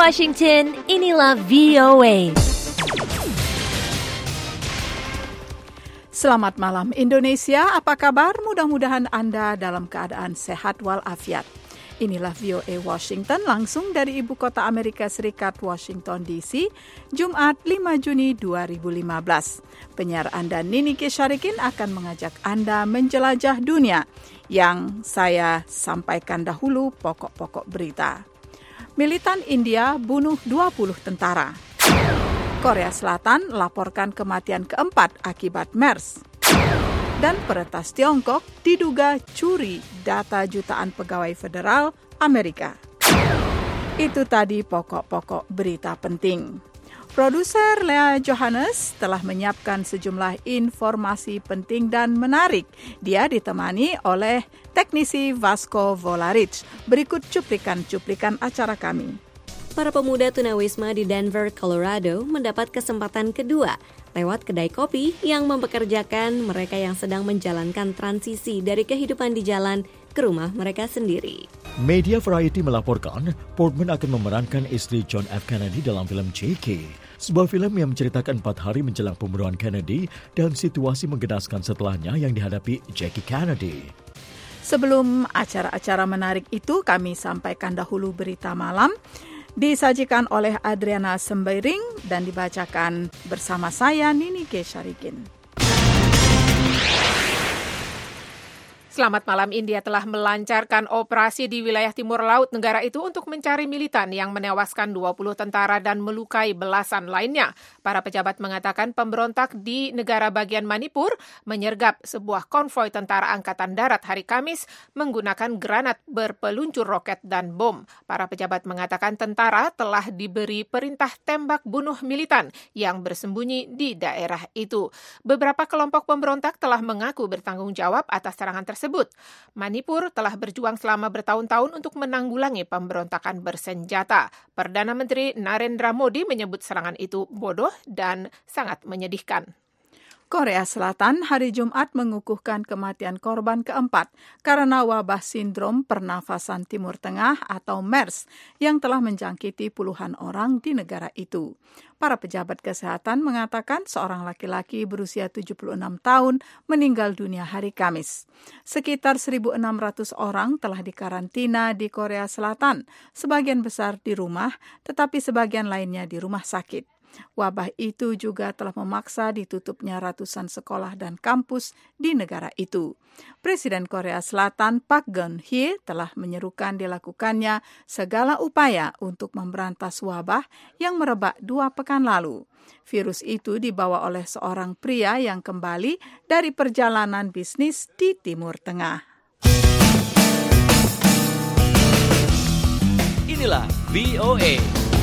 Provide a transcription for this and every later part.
Washington, inilah VOA. Selamat malam Indonesia, apa kabar? Mudah-mudahan Anda dalam keadaan sehat walafiat. Inilah VOA Washington langsung dari Ibu Kota Amerika Serikat, Washington DC, Jumat 5 Juni 2015. Penyiar Anda Nini Kesyarikin akan mengajak Anda menjelajah dunia yang saya sampaikan dahulu pokok-pokok berita. Militan India bunuh 20 tentara. Korea Selatan laporkan kematian keempat akibat MERS. Dan peretas Tiongkok diduga curi data jutaan pegawai federal Amerika. Itu tadi pokok-pokok berita penting. Produser Lea Johannes telah menyiapkan sejumlah informasi penting dan menarik. Dia ditemani oleh teknisi Vasco Volaric. Berikut cuplikan-cuplikan acara kami. Para pemuda tunawisma di Denver, Colorado mendapat kesempatan kedua lewat kedai kopi yang mempekerjakan mereka yang sedang menjalankan transisi dari kehidupan di jalan ke rumah mereka sendiri. Media Variety melaporkan Portman akan memerankan istri John F. Kennedy dalam film J.K., sebuah film yang menceritakan 4 hari menjelang pembunuhan Kennedy dan situasi menggenaskan setelahnya yang dihadapi Jackie Kennedy. Sebelum acara-acara menarik itu, kami sampaikan dahulu berita malam. Disajikan oleh Adriana Sembairing dan dibacakan bersama saya, Nini Kesyarikin. Selamat malam. India telah melancarkan operasi di wilayah timur laut negara itu untuk mencari militan yang menewaskan 20 tentara dan melukai belasan lainnya. Para pejabat mengatakan pemberontak di negara bagian Manipur menyergap sebuah konvoi tentara angkatan darat hari Kamis menggunakan granat berpeluncur roket dan bom. Para pejabat mengatakan tentara telah diberi perintah tembak bunuh militan yang bersembunyi di daerah itu. Beberapa kelompok pemberontak telah mengaku bertanggung jawab atas serangan tersebut. Manipur telah berjuang selama bertahun-tahun untuk menanggulangi pemberontakan bersenjata. Perdana Menteri Narendra Modi menyebut serangan itu bodoh dan sangat menyedihkan. Korea Selatan hari Jumat mengukuhkan kematian korban keempat karena wabah sindrom pernafasan Timur Tengah atau MERS yang telah menjangkiti puluhan orang di negara itu. Para pejabat kesehatan mengatakan seorang laki-laki berusia 76 tahun meninggal dunia hari Kamis. Sekitar 1.600 orang telah dikarantina di Korea Selatan, sebagian besar di rumah, tetapi sebagian lainnya di rumah sakit. Wabah itu juga telah memaksa ditutupnya ratusan sekolah dan kampus di negara itu. Presiden Korea Selatan Park Geun-hye telah menyerukan dilakukannya segala upaya untuk memberantas wabah yang merebak 2 pekan lalu. Virus itu dibawa oleh seorang pria yang kembali dari perjalanan bisnis di Timur Tengah. Inilah VOA.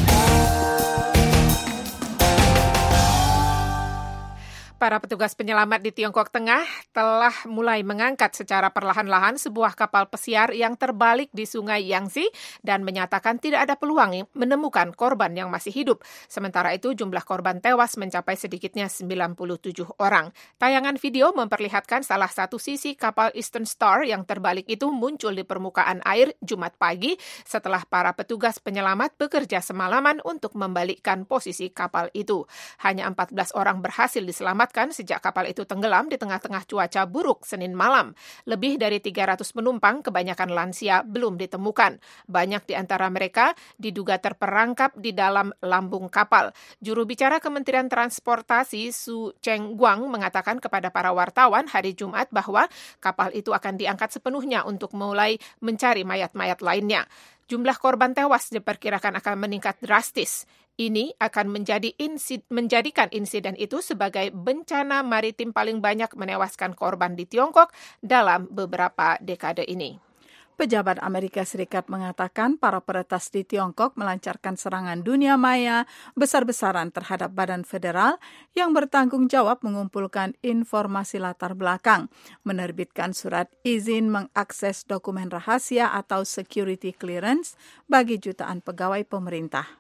Para petugas penyelamat di Tiongkok Tengah telah mulai mengangkat secara perlahan-lahan sebuah kapal pesiar yang terbalik di Sungai Yangtze dan menyatakan tidak ada peluang menemukan korban yang masih hidup. Sementara itu jumlah korban tewas mencapai sedikitnya 97 orang. Tayangan video memperlihatkan salah satu sisi kapal Eastern Star yang terbalik itu muncul di permukaan air Jumat pagi setelah para petugas penyelamat bekerja semalaman untuk membalikkan posisi kapal itu. Hanya 14 orang berhasil diselamatkan sejak kapal itu tenggelam di tengah-tengah cuaca buruk Senin malam. Lebih dari 300 penumpang, kebanyakan lansia, belum ditemukan. Banyak di antara mereka diduga terperangkap di dalam lambung kapal. Juru bicara Kementerian Transportasi Su Cheng Guang mengatakan kepada para wartawan hari Jumat bahwa kapal itu akan diangkat sepenuhnya untuk mulai mencari mayat-mayat lainnya. Jumlah korban tewas diperkirakan akan meningkat drastis. Ini akan menjadikan insiden itu sebagai bencana maritim paling banyak menewaskan korban di Tiongkok dalam beberapa dekade ini. Pejabat Amerika Serikat mengatakan para peretas di Tiongkok melancarkan serangan dunia maya besar-besaran terhadap badan federal yang bertanggung jawab mengumpulkan informasi latar belakang, menerbitkan surat izin mengakses dokumen rahasia atau security clearance bagi jutaan pegawai pemerintah.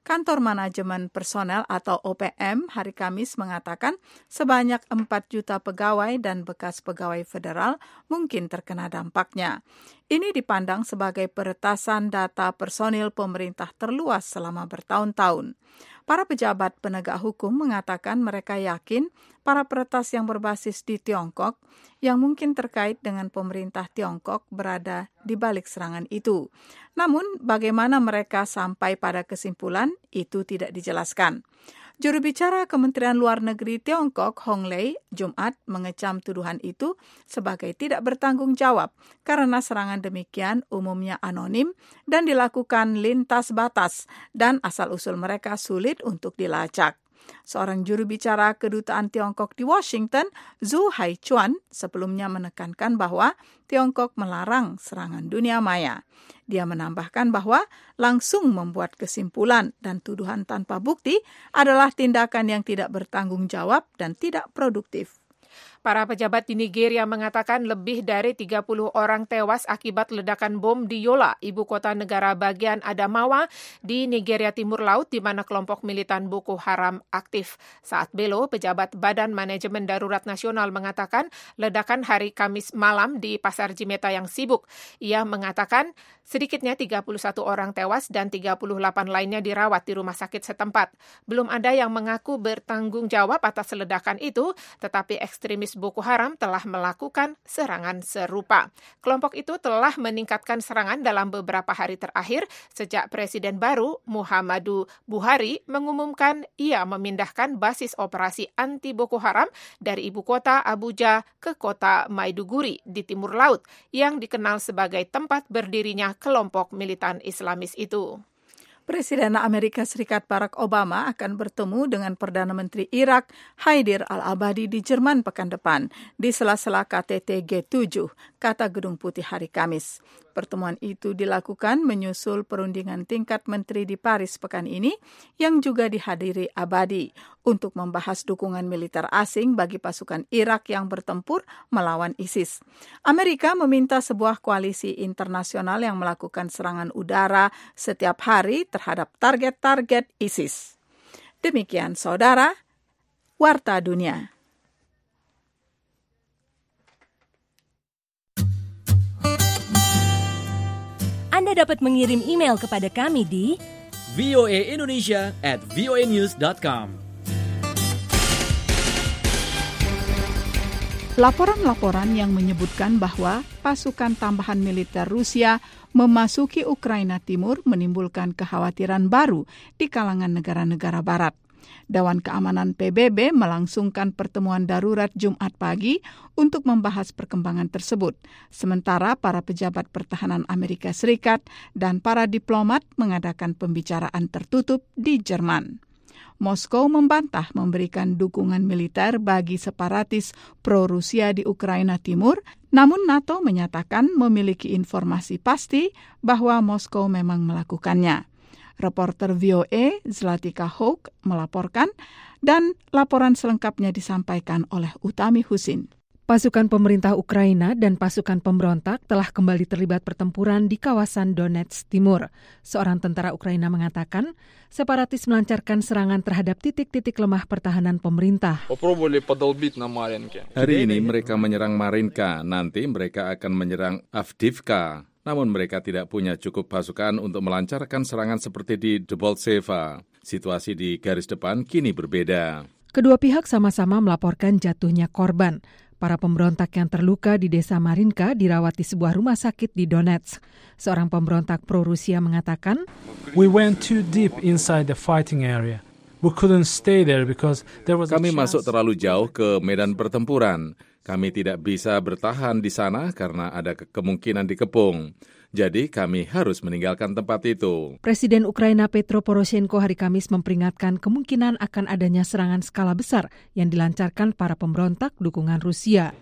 Kantor Manajemen Personel atau OPM hari Kamis mengatakan sebanyak 4 juta pegawai dan bekas pegawai federal mungkin terkena dampaknya. Ini dipandang sebagai peretasan data personil pemerintah terluas selama bertahun-tahun. Para pejabat penegak hukum mengatakan mereka yakin para peretas yang berbasis di Tiongkok yang mungkin terkait dengan pemerintah Tiongkok berada di balik serangan itu. Namun, bagaimana mereka sampai pada kesimpulan itu tidak dijelaskan. Juru bicara Kementerian Luar Negeri Tiongkok, Hong Lei, Jumat mengecam tuduhan itu sebagai tidak bertanggung jawab karena serangan demikian umumnya anonim dan dilakukan lintas batas dan asal-usul mereka sulit untuk dilacak. Seorang juru bicara kedutaan Tiongkok di Washington, Zhu Haichuan, sebelumnya menekankan bahwa Tiongkok melarang serangan dunia maya. Dia menambahkan bahwa langsung membuat kesimpulan dan tuduhan tanpa bukti adalah tindakan yang tidak bertanggung jawab dan tidak produktif. Para pejabat di Nigeria mengatakan lebih dari 30 orang tewas akibat ledakan bom di Yola, ibu kota negara bagian Adamawa di Nigeria Timur Laut, di mana kelompok militan Boko Haram aktif. Saat Bello, pejabat Badan Manajemen Darurat Nasional, mengatakan ledakan hari Kamis malam di Pasar Jimeta yang sibuk. Ia mengatakan sedikitnya 31 orang tewas dan 38 lainnya dirawat di rumah sakit setempat. Belum ada yang mengaku bertanggung jawab atas ledakan itu, tetapi ekstremis Boko Haram telah melakukan serangan serupa. Kelompok itu telah meningkatkan serangan dalam beberapa hari terakhir sejak Presiden baru Muhammadu Buhari mengumumkan ia memindahkan basis operasi anti Boko Haram dari ibu kota Abuja ke kota Maiduguri di Timur Laut yang dikenal sebagai tempat berdirinya kelompok militan Islamis itu. Presiden Amerika Serikat Barack Obama akan bertemu dengan Perdana Menteri Irak Haider al-Abadi di Jerman pekan depan di sela-sela KTT G7, kata Gedung Putih hari Kamis. Pertemuan itu dilakukan menyusul perundingan tingkat menteri di Paris pekan ini yang juga dihadiri Abadi untuk membahas dukungan militer asing bagi pasukan Irak yang bertempur melawan ISIS. Amerika meminta sebuah koalisi internasional yang melakukan serangan udara setiap hari terhadap target-target ISIS. Demikian, saudara, Warta Dunia. Anda dapat mengirim email kepada kami di voaindonesia@voanews.com. Laporan-laporan yang menyebutkan bahwa pasukan tambahan militer Rusia memasuki Ukraina Timur menimbulkan kekhawatiran baru di kalangan negara-negara barat. Dewan Keamanan PBB melangsungkan pertemuan darurat Jumat pagi untuk membahas perkembangan tersebut, sementara para pejabat pertahanan Amerika Serikat dan para diplomat mengadakan pembicaraan tertutup di Jerman. Moskow membantah memberikan dukungan militer bagi separatis pro-Rusia di Ukraina Timur, namun NATO menyatakan memiliki informasi pasti bahwa Moskow memang melakukannya. Reporter VOA Zlatica Hoke melaporkan dan laporan selengkapnya disampaikan oleh Utami Husin. Pasukan pemerintah Ukraina dan pasukan pemberontak telah kembali terlibat pertempuran di kawasan Donetsk Timur. Seorang tentara Ukraina mengatakan, separatis melancarkan serangan terhadap titik-titik lemah pertahanan pemerintah. Hari ini mereka menyerang Marinka, nanti mereka akan menyerang Avdiivka. Namun mereka tidak punya cukup pasukan untuk melancarkan serangan seperti di Debaltseva. Situasi di garis depan kini berbeda. Kedua pihak sama-sama melaporkan jatuhnya korban. Para pemberontak yang terluka di desa Marinka dirawat di sebuah rumah sakit di Donetsk. Seorang pemberontak pro-Rusia mengatakan, "We went too deep inside the fighting area. We couldn't stay there because there was a Kami chance." masuk terlalu jauh ke medan pertempuran. Kami tidak bisa bertahan di sana karena ada kemungkinan dikepung. Jadi kami harus meninggalkan tempat itu. Presiden Ukraina Petro Poroshenko hari Kamis memperingatkan kemungkinan akan adanya serangan skala besar yang dilancarkan para pemberontak dukungan Rusia.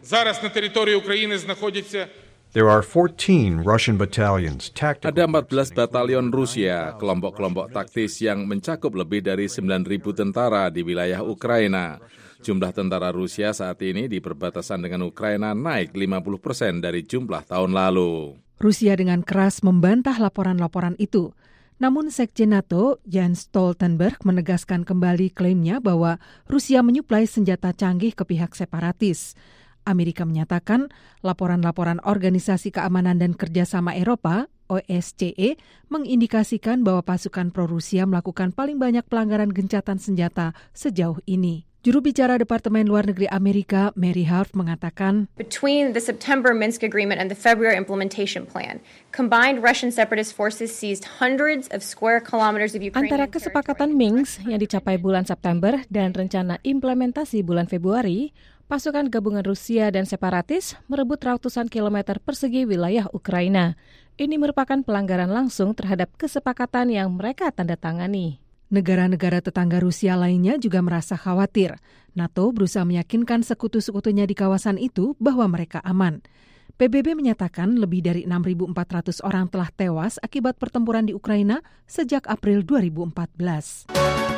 There are 14 Russian battalions. Ada 14 batalion Rusia, kelompok-kelompok taktis yang mencakup lebih dari 9.000 tentara di wilayah Ukraina. Jumlah tentara Rusia saat ini di perbatasan dengan Ukraina naik 50% dari jumlah tahun lalu. Rusia dengan keras membantah laporan-laporan itu. Namun Sekjen NATO Jens Stoltenberg menegaskan kembali klaimnya bahwa Rusia menyuplai senjata canggih ke pihak separatis. Amerika menyatakan laporan-laporan Organisasi Keamanan dan Kerjasama Eropa OSCE mengindikasikan bahwa pasukan pro-Rusia melakukan paling banyak pelanggaran gencatan senjata sejauh ini. Juru bicara Departemen Luar Negeri Amerika, Mary Harf, mengatakan, Between the September Minsk Agreement and the February Implementation Plan, combined Russian separatist forces seized hundreds of square kilometers of Ukrainian Antara kesepakatan Minsk yang dicapai bulan September dan rencana implementasi bulan Februari, pasukan gabungan Rusia dan separatis merebut ratusan kilometer persegi wilayah Ukraina. Ini merupakan pelanggaran langsung terhadap kesepakatan yang mereka tanda tangani. Negara-negara tetangga Rusia lainnya juga merasa khawatir. NATO berusaha meyakinkan sekutu-sekutunya di kawasan itu bahwa mereka aman. PBB menyatakan lebih dari 6.400 orang telah tewas akibat pertempuran di Ukraina sejak April 2014.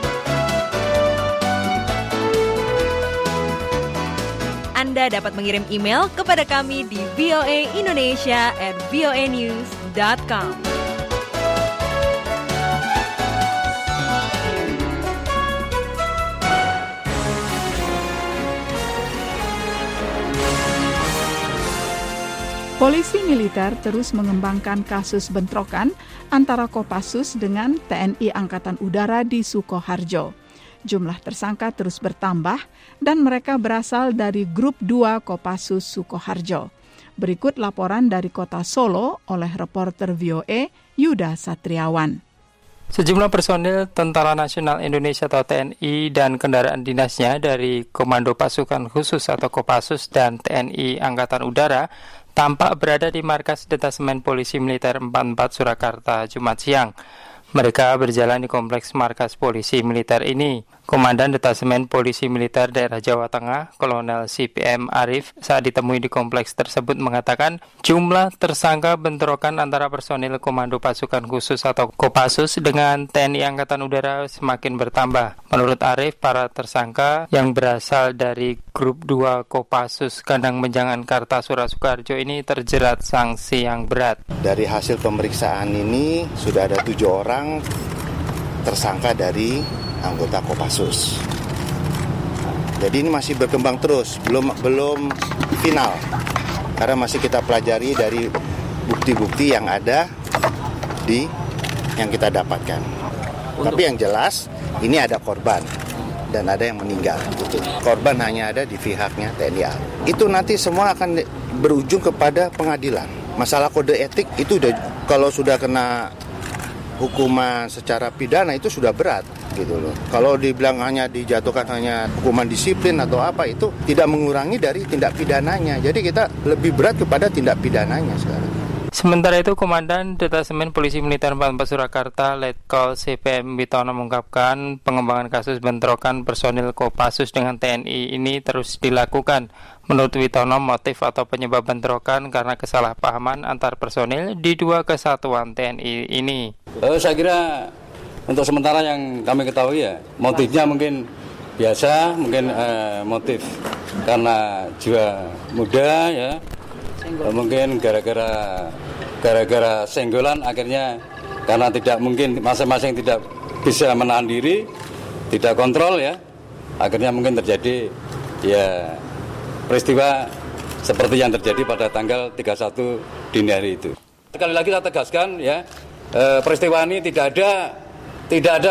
Anda dapat mengirim email kepada kami di voaindonesia@voanews.com. Polisi militer terus mengembangkan kasus bentrokan antara Kopassus dengan TNI Angkatan Udara di Sukoharjo. Jumlah tersangka terus bertambah dan mereka berasal dari Grup 2 Kopassus Sukoharjo. Berikut laporan dari kota Solo oleh reporter VOA Yuda Satriawan. Sejumlah personil Tentara Nasional Indonesia atau TNI dan kendaraan dinasnya dari Komando Pasukan Khusus atau Kopassus dan TNI Angkatan Udara tampak berada di markas Detasemen Polisi Militer 44 Surakarta Jumat siang. Mereka berjalan di kompleks markas polisi militer ini. Komandan Detasemen Polisi Militer Daerah Jawa Tengah, Kolonel CPM Arif, saat ditemui di kompleks tersebut mengatakan jumlah tersangka bentrokan antara personil Komando Pasukan Khusus atau Kopassus dengan TNI Angkatan Udara semakin bertambah. Menurut Arif, para tersangka yang berasal dari Grup 2 Kopassus Kandang Menjangan Kartasura Sukoharjo ini terjerat sanksi yang berat. Dari hasil pemeriksaan ini sudah ada 7 orang tersangka dari anggota Kopassus. Jadi ini masih berkembang terus, belum final. Karena masih kita pelajari dari bukti-bukti yang ada yang kita dapatkan. Tapi yang jelas ini ada korban dan ada yang meninggal. Gitu. Korban hanya ada di pihaknya TNI AL. Itu nanti semua akan berujung kepada pengadilan. Masalah kode etik itu kalau sudah kena hukuman secara pidana itu sudah berat gitu loh. Kalau dibilang hanya dijatuhkan hanya hukuman disiplin atau apa itu tidak mengurangi dari tindak pidananya. Jadi kita lebih berat kepada tindak pidananya sekarang. Sementara itu, Komandan Detasemen Polisi Militer 44 Surakarta, Letkol CPM Witono mengungkapkan pengembangan kasus bentrokan personil Kopassus dengan TNI ini terus dilakukan. Menurut Witono, motif atau penyebab bentrokan karena kesalahpahaman antar personil di 2 kesatuan TNI ini. Saya kira untuk sementara yang kami ketahui ya, motifnya mungkin biasa, mungkin motif karena jiwa muda ya. Mungkin gara-gara senggolan akhirnya karena tidak mungkin masing-masing tidak bisa menahan diri, tidak kontrol ya, akhirnya mungkin terjadi ya peristiwa seperti yang terjadi pada tanggal 31 dini hari itu. Sekali lagi kita tegaskan ya, peristiwa ini tidak ada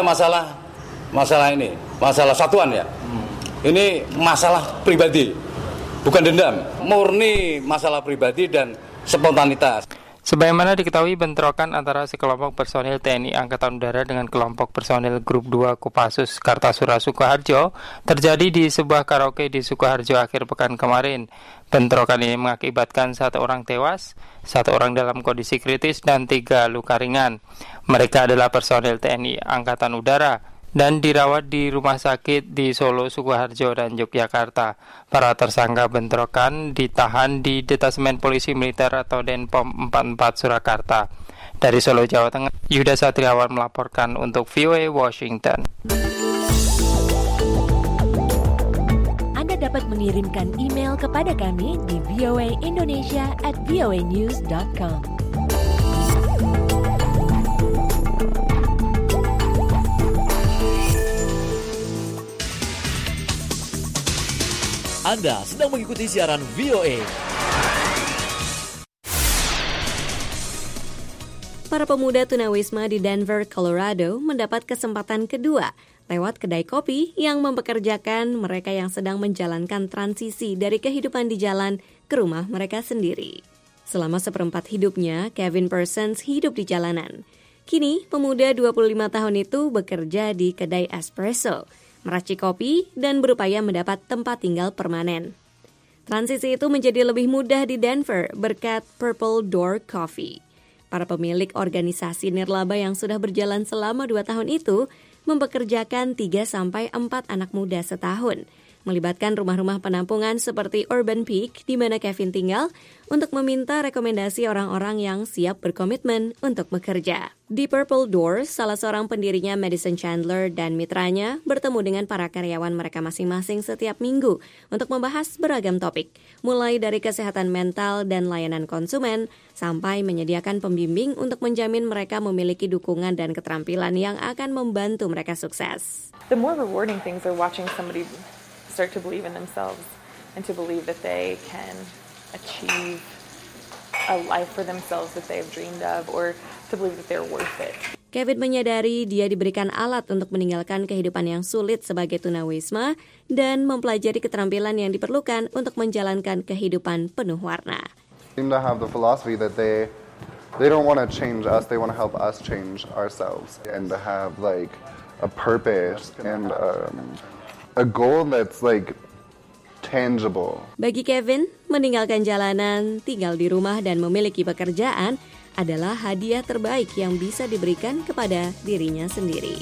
masalah ini, masalah satuan ya. Ini masalah pribadi. Bukan dendam, murni masalah pribadi dan spontanitas. Sebagaimana diketahui, bentrokan antara sekelompok personil TNI Angkatan Udara dengan kelompok personil Grup 2 Kopassus Kartasura Sukoharjo terjadi di sebuah karaoke di Sukoharjo akhir pekan kemarin. Bentrokan ini mengakibatkan 1 orang tewas, 1 orang dalam kondisi kritis, dan 3 luka ringan. Mereka adalah personil TNI Angkatan Udara dan dirawat di rumah sakit di Solo, Sukoharjo, dan Yogyakarta. Para tersangka bentrokan ditahan di Detasemen Polisi Militer atau Denpom 44 Surakarta. Dari Solo, Jawa Tengah, Yuda Satriawan melaporkan untuk VOA Washington. Anda dapat mengirimkan email kepada kami di voaindonesia@voanews.com. Anda sedang mengikuti siaran VOA. Para pemuda tunawisma di Denver, Colorado mendapat kesempatan kedua lewat kedai kopi yang mempekerjakan mereka yang sedang menjalankan transisi dari kehidupan di jalan ke rumah mereka sendiri. Selama seperempat hidupnya, Kevin Parsons hidup di jalanan. Kini, pemuda 25 tahun itu bekerja di kedai espresso, meracik kopi, dan berupaya mendapat tempat tinggal permanen. Transisi itu menjadi lebih mudah di Denver berkat Purple Door Coffee. Para pemilik organisasi nirlaba yang sudah berjalan selama 2 tahun itu mempekerjakan 3-4 anak muda setahun, melibatkan rumah-rumah penampungan seperti Urban Peak di mana Kevin tinggal untuk meminta rekomendasi orang-orang yang siap berkomitmen untuk bekerja. Di Purple Doors, salah seorang pendirinya Madison Chandler dan mitranya bertemu dengan para karyawan mereka masing-masing setiap minggu untuk membahas beragam topik, mulai dari kesehatan mental dan layanan konsumen, sampai menyediakan pembimbing untuk menjamin mereka memiliki dukungan dan keterampilan yang akan membantu mereka sukses. The more rewarding things are watching somebody start to believe in themselves and to believe that they can achieve a life for themselves that they've dreamed of or to believe that they're worth it. Kevin menyadari dia diberikan alat untuk meninggalkan kehidupan yang sulit sebagai tunawisma dan mempelajari keterampilan yang diperlukan untuk menjalankan kehidupan penuh warna. Seem to have the philosophy that they don't want to change us, they want to help us change ourselves and to have like a purpose and a goal that's like tangible. Bagi Kevin, meninggalkan jalanan, tinggal di rumah dan memiliki pekerjaan adalah hadiah terbaik yang bisa diberikan kepada dirinya sendiri.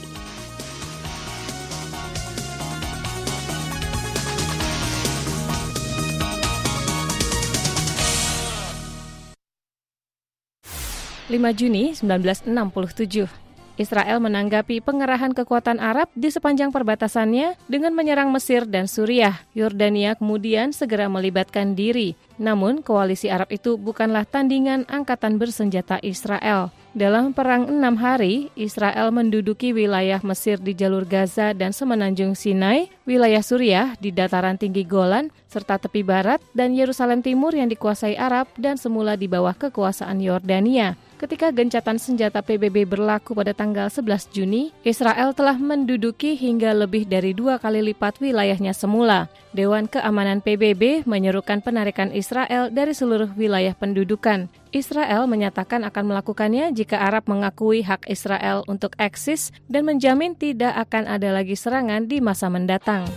Juni 1967, Israel menanggapi pengerahan kekuatan Arab di sepanjang perbatasannya dengan menyerang Mesir dan Suriah. Yordania kemudian segera melibatkan diri. Namun, koalisi Arab itu bukanlah tandingan angkatan bersenjata Israel. Dalam perang 6 hari, Israel menduduki wilayah Mesir di jalur Gaza dan semenanjung Sinai, wilayah Suriah di dataran tinggi Golan, serta tepi barat dan Yerusalem Timur yang dikuasai Arab dan semula di bawah kekuasaan Yordania. Ketika gencatan senjata PBB berlaku pada tanggal 11 Juni, Israel telah menduduki hingga lebih dari 2 kali lipat wilayahnya semula. Dewan Keamanan PBB menyerukan penarikan Israel dari seluruh wilayah pendudukan. Israel menyatakan akan melakukannya jika Arab mengakui hak Israel untuk eksis dan menjamin tidak akan ada lagi serangan di masa mendatang.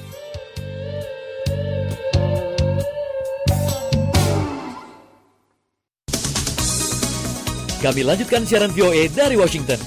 Kami lanjutkan siaran VOA dari Washington.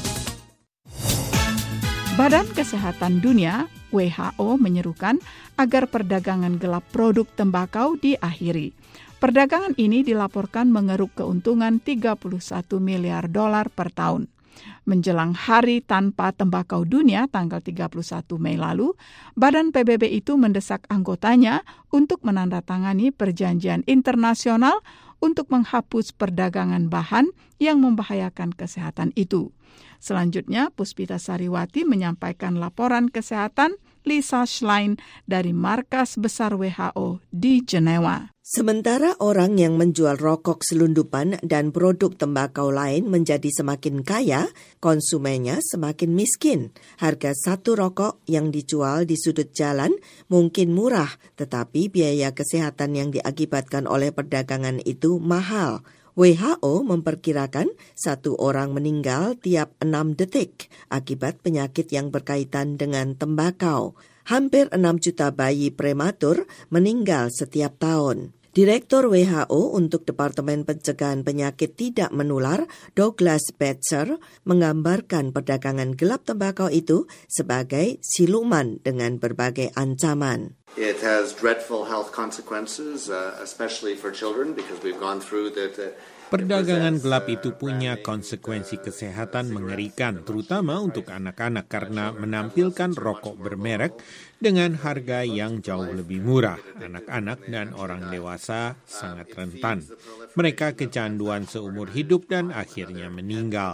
Badan Kesehatan Dunia (WHO) menyerukan agar perdagangan gelap produk tembakau diakhiri. Perdagangan ini dilaporkan mengeruk keuntungan $31 miliar per tahun. Menjelang Hari Tanpa Tembakau Dunia tanggal 31 Mei lalu, Badan PBB itu mendesak anggotanya untuk menandatangani perjanjian internasional untuk menghapus perdagangan bahan yang membahayakan kesehatan itu. Selanjutnya, Puspita Sariwati menyampaikan laporan kesehatan Lisa Schlein dari Markas Besar WHO di Jenewa. Sementara orang yang menjual rokok selundupan dan produk tembakau lain menjadi semakin kaya, konsumennya semakin miskin. Harga satu rokok yang dijual di sudut jalan mungkin murah, tetapi biaya kesehatan yang diakibatkan oleh perdagangan itu mahal. WHO memperkirakan 1 orang meninggal tiap 6 detik akibat penyakit yang berkaitan dengan tembakau. Hampir 6 juta bayi prematur meninggal setiap tahun. Direktur WHO untuk Departemen Pencegahan Penyakit Tidak Menular, Douglas Betzer, menggambarkan perdagangan gelap tembakau itu sebagai siluman dengan berbagai ancaman. It has dreadful health consequences, especially for children, because we've gone through that. Perdagangan gelap itu punya konsekuensi kesehatan mengerikan, terutama untuk anak-anak karena menampilkan rokok bermerek dengan harga yang jauh lebih murah. Anak-anak dan orang dewasa sangat rentan. Mereka kecanduan seumur hidup dan akhirnya meninggal.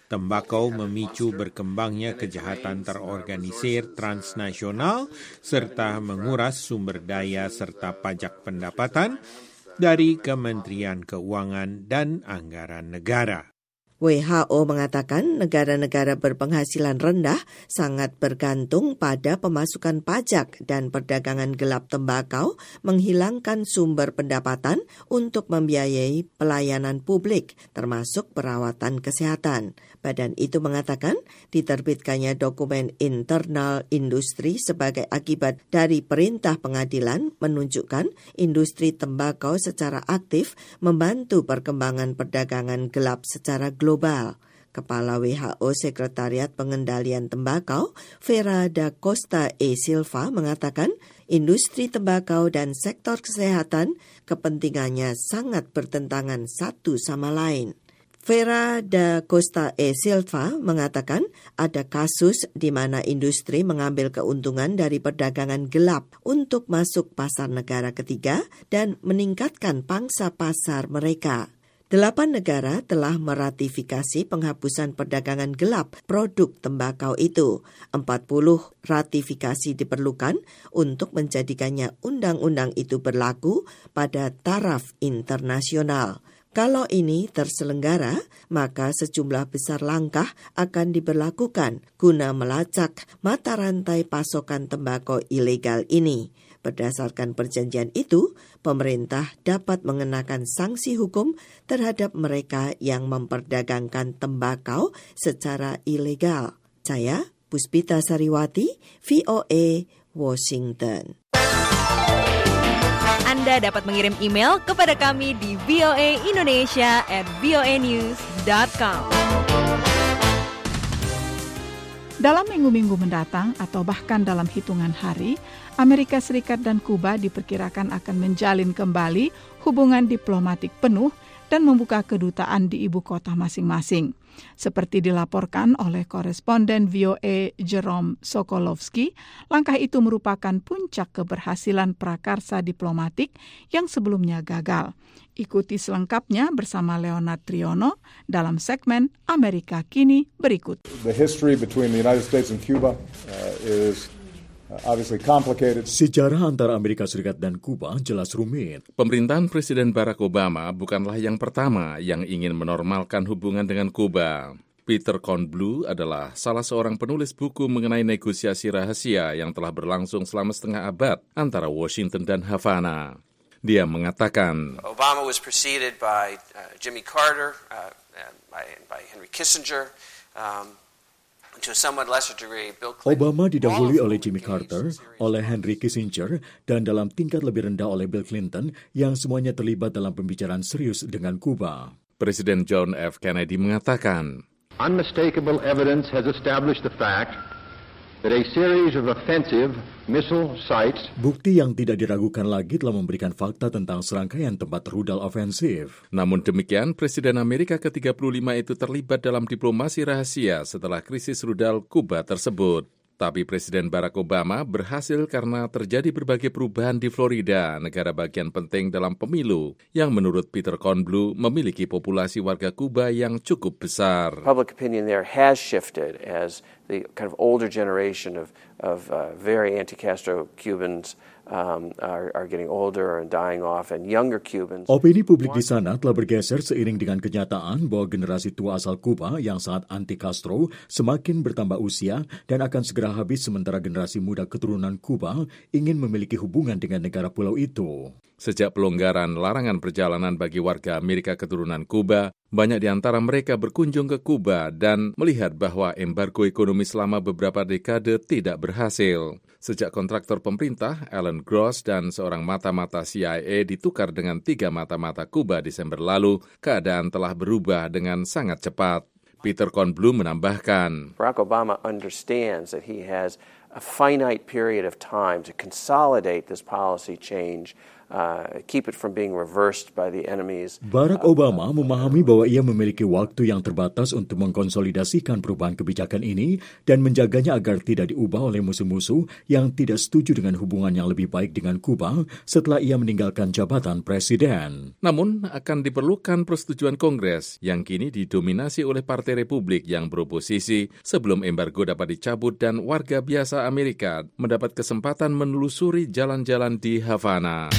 Tembakau memicu berkembangnya kejahatan terorganisir transnasional serta menguras sumber daya serta pajak pendapatan dari Kementerian Keuangan dan Anggaran Negara. WHO mengatakan negara-negara berpenghasilan rendah sangat bergantung pada pemasukan pajak dan perdagangan gelap tembakau menghilangkan sumber pendapatan untuk membiayai pelayanan publik termasuk perawatan kesehatan. Badan itu mengatakan diterbitkannya dokumen internal industri sebagai akibat dari perintah pengadilan menunjukkan industri tembakau secara aktif membantu perkembangan perdagangan gelap secara global. Kepala WHO Sekretariat Pengendalian Tembakau, Vera da Costa e Silva mengatakan industri tembakau dan sektor kesehatan kepentingannya sangat bertentangan satu sama lain. Vera da Costa e Silva mengatakan ada kasus di mana industri mengambil keuntungan dari perdagangan gelap untuk masuk pasar negara ketiga dan meningkatkan pangsa pasar mereka. 8 negara telah meratifikasi penghapusan perdagangan gelap produk tembakau itu. 40 ratifikasi diperlukan untuk menjadikannya undang-undang itu berlaku pada taraf internasional. Kalau ini terselenggara, maka sejumlah besar langkah akan diberlakukan guna melacak mata rantai pasokan tembakau ilegal ini. Berdasarkan perjanjian itu, pemerintah dapat mengenakan sanksi hukum terhadap mereka yang memperdagangkan tembakau secara ilegal. Saya, Puspita Sariwati, VOA, Washington. Anda dapat mengirim email kepada kami di voaindonesia@voanews.com. Dalam minggu-minggu mendatang atau bahkan dalam hitungan hari, Amerika Serikat dan Kuba diperkirakan akan menjalin kembali hubungan diplomatik penuh dan membuka kedutaan di ibu kota masing-masing. Seperti dilaporkan oleh koresponden VOA Jerome Sokolovsky, langkah itu merupakan puncak keberhasilan prakarsa diplomatik yang sebelumnya gagal. Ikuti selengkapnya bersama Leonard Triono dalam segmen Amerika Kini berikut. The history between the United States and Cuba is obviously complicated. Sejarah antara Amerika Serikat dan Kuba jelas rumit. Pemerintahan Presiden Barack Obama bukanlah yang pertama yang ingin menormalkan hubungan dengan Kuba. Peter Kornbluh adalah salah seorang penulis buku mengenai negosiasi rahasia yang telah berlangsung selama setengah abad antara Washington dan Havana. Dia mengatakan, Obama was preceded by Jimmy Carter, by Henry Kissinger, to a somewhat lesser degree, Bill Clinton. Obama didahului oleh Jimmy Carter, oleh Henry Kissinger, dan dalam tingkat lebih rendah oleh Bill Clinton yang semuanya terlibat dalam pembicaraan serius dengan Kuba. Presiden John F. Kennedy mengatakan, Unmistakable evidence has established the fact that a series of offensive missile sites. Bukti yang tidak diragukan lagi telah memberikan fakta tentang serangkaian tempat rudal ofensif. Namun demikian, Presiden Amerika ke-35 itu terlibat dalam diplomasi rahasia setelah krisis rudal Kuba tersebut. Tapi Presiden Barack Obama berhasil karena terjadi berbagai perubahan di Florida, negara bagian penting dalam pemilu, yang menurut Peter Kornbluh memiliki populasi warga Kuba yang cukup besar. Public opinion there has shifted as the kind of older generation of very anti-Castro Cubans are getting older and dying off, and younger Cubans. Opini publik di sana telah bergeser seiring dengan kenyataan bahwa generasi tua asal Kuba yang sangat anti-Castro semakin bertambah usia dan akan segera habis, sementara generasi muda keturunan Kuba ingin memiliki hubungan dengan negara pulau itu. Sejak pelonggaran larangan perjalanan bagi warga Amerika keturunan Kuba, banyak di antara mereka berkunjung ke Kuba dan melihat bahwa embargo ekonomi selama beberapa dekade tidak berhasil. Sejak kontraktor pemerintah, Alan Gross dan seorang mata-mata CIA ditukar dengan 3 mata-mata Kuba Desember lalu, keadaan telah berubah dengan sangat cepat. Peter Kornbluh menambahkan, Barack Obama understands that he has a finite period of time to consolidate this policy change keep it from being reversed by the enemies. Barack Obama memahami bahwa ia memiliki waktu yang terbatas untuk mengkonsolidasikan perubahan kebijakan ini dan menjaganya agar tidak diubah oleh musuh-musuh yang tidak setuju dengan hubungan yang lebih baik dengan Kuba setelah ia meninggalkan jabatan presiden. Namun, akan diperlukan persetujuan Kongres yang kini didominasi oleh Partai Republik yang beroposisi sebelum embargo dapat dicabut dan warga biasa Amerika mendapat kesempatan menelusuri jalan-jalan di Havana.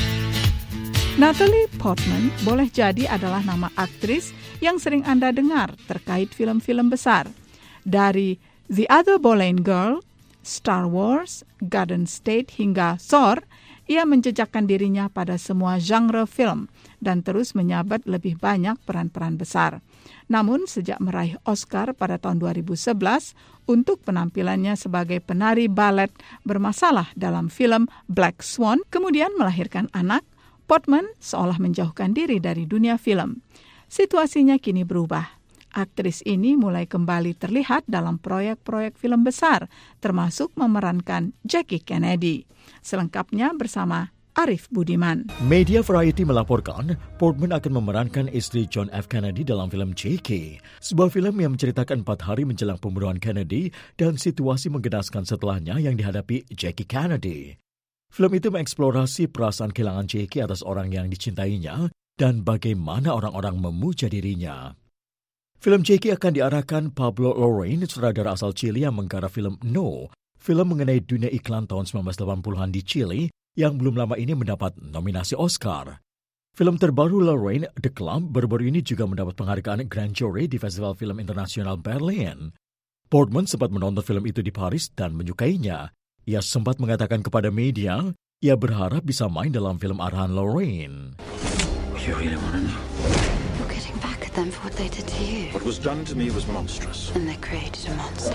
Natalie Portman boleh jadi adalah nama aktris yang sering Anda dengar terkait film-film besar. Dari The Other Boleyn Girl, Star Wars, Garden State hingga Thor, ia menjejakkan dirinya pada semua genre film dan terus menyabat lebih banyak peran-peran besar. Namun sejak meraih Oscar pada tahun 2011 untuk penampilannya sebagai penari balet bermasalah dalam film Black Swan, kemudian melahirkan anak, Portman seolah menjauhkan diri dari dunia film. Situasinya kini berubah. Aktris ini mulai kembali terlihat dalam proyek-proyek film besar, termasuk memerankan Jackie Kennedy. Selengkapnya bersama Arif Budiman. Media Variety melaporkan Portman akan memerankan istri John F. Kennedy dalam film Jackie, sebuah film yang menceritakan 4 hari menjelang pembunuhan Kennedy dan situasi menggenaskan setelahnya yang dihadapi Jackie Kennedy. Film itu mengeksplorasi perasaan kehilangan Jackie atas orang yang dicintainya dan bagaimana orang-orang memuja dirinya. Film Jackie akan diarahkan Pablo Larraín, sutradara asal Chili yang menggarap film No, film mengenai dunia iklan tahun 1980-an di Chili yang belum lama ini mendapat nominasi Oscar. Film terbaru Larraín, The Club, baru-baru ini juga mendapat penghargaan Grand Jury di Festival Film Internasional Berlin. Portman sempat menonton film itu di Paris dan menyukainya. Ia sempat mengatakan kepada media, ia berharap bisa main dalam film arahan Larraín. You really want to know? You're getting back at them for what they did to you. What was done to me was monstrous. And they created a monster.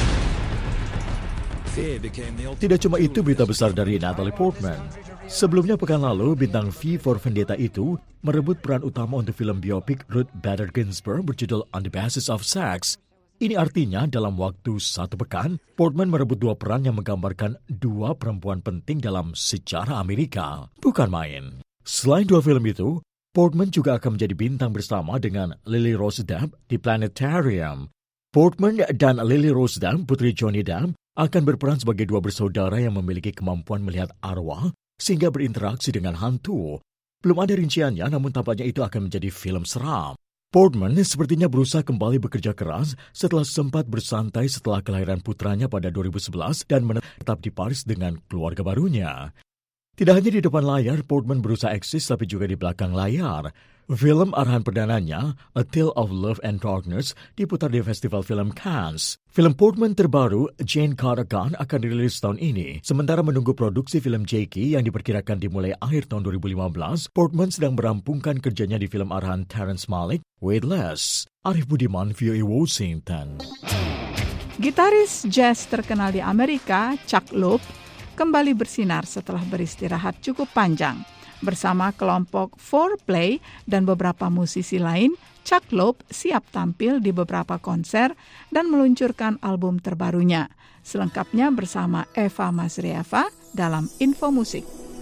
Tidak cuma itu berita besar dari Natalie Portman. Sebelumnya pekan lalu, bintang V for Vendetta itu merebut peran utama untuk film biopik Ruth Bader Ginsburg berjudul On the Basis of Sex. Ini artinya dalam waktu 1 pekan, Portman merebut 2 peran yang menggambarkan 2 perempuan penting dalam sejarah Amerika. Bukan main. Selain 2 film itu, Portman juga akan menjadi bintang bersama dengan Lily Rose Depp di Planetarium. Portman dan Lily Rose Depp, putri Johnny Depp, akan berperan sebagai 2 bersaudara yang memiliki kemampuan melihat arwah sehingga berinteraksi dengan hantu. Belum ada rinciannya, namun tampaknya itu akan menjadi film seram. Portman sepertinya berusaha kembali bekerja keras setelah sempat bersantai setelah kelahiran putranya pada 2011 dan menetap di Paris dengan keluarga barunya. Tidak hanya di depan layar, Portman berusaha eksis tapi juga di belakang layar. Film arahan perdananya, A Tale of Love and Darkness, diputar di Festival Film Cannes. Film Portman terbaru, Jane Carter Gun, akan dirilis tahun ini. Sementara menunggu produksi film Jackie yang diperkirakan dimulai akhir tahun 2015, Portman sedang merampungkan kerjanya di film arahan Terrence Malick, Weightless. Arif Budiman, VOA Washington. Gitaris jazz terkenal di Amerika, Chuck Loeb, kembali bersinar setelah beristirahat cukup panjang. Bersama kelompok Foreplay dan beberapa musisi lain, Chuck Loeb siap tampil di beberapa konser dan meluncurkan album terbarunya. Selengkapnya bersama Eva Masrieva dalam Info Musik.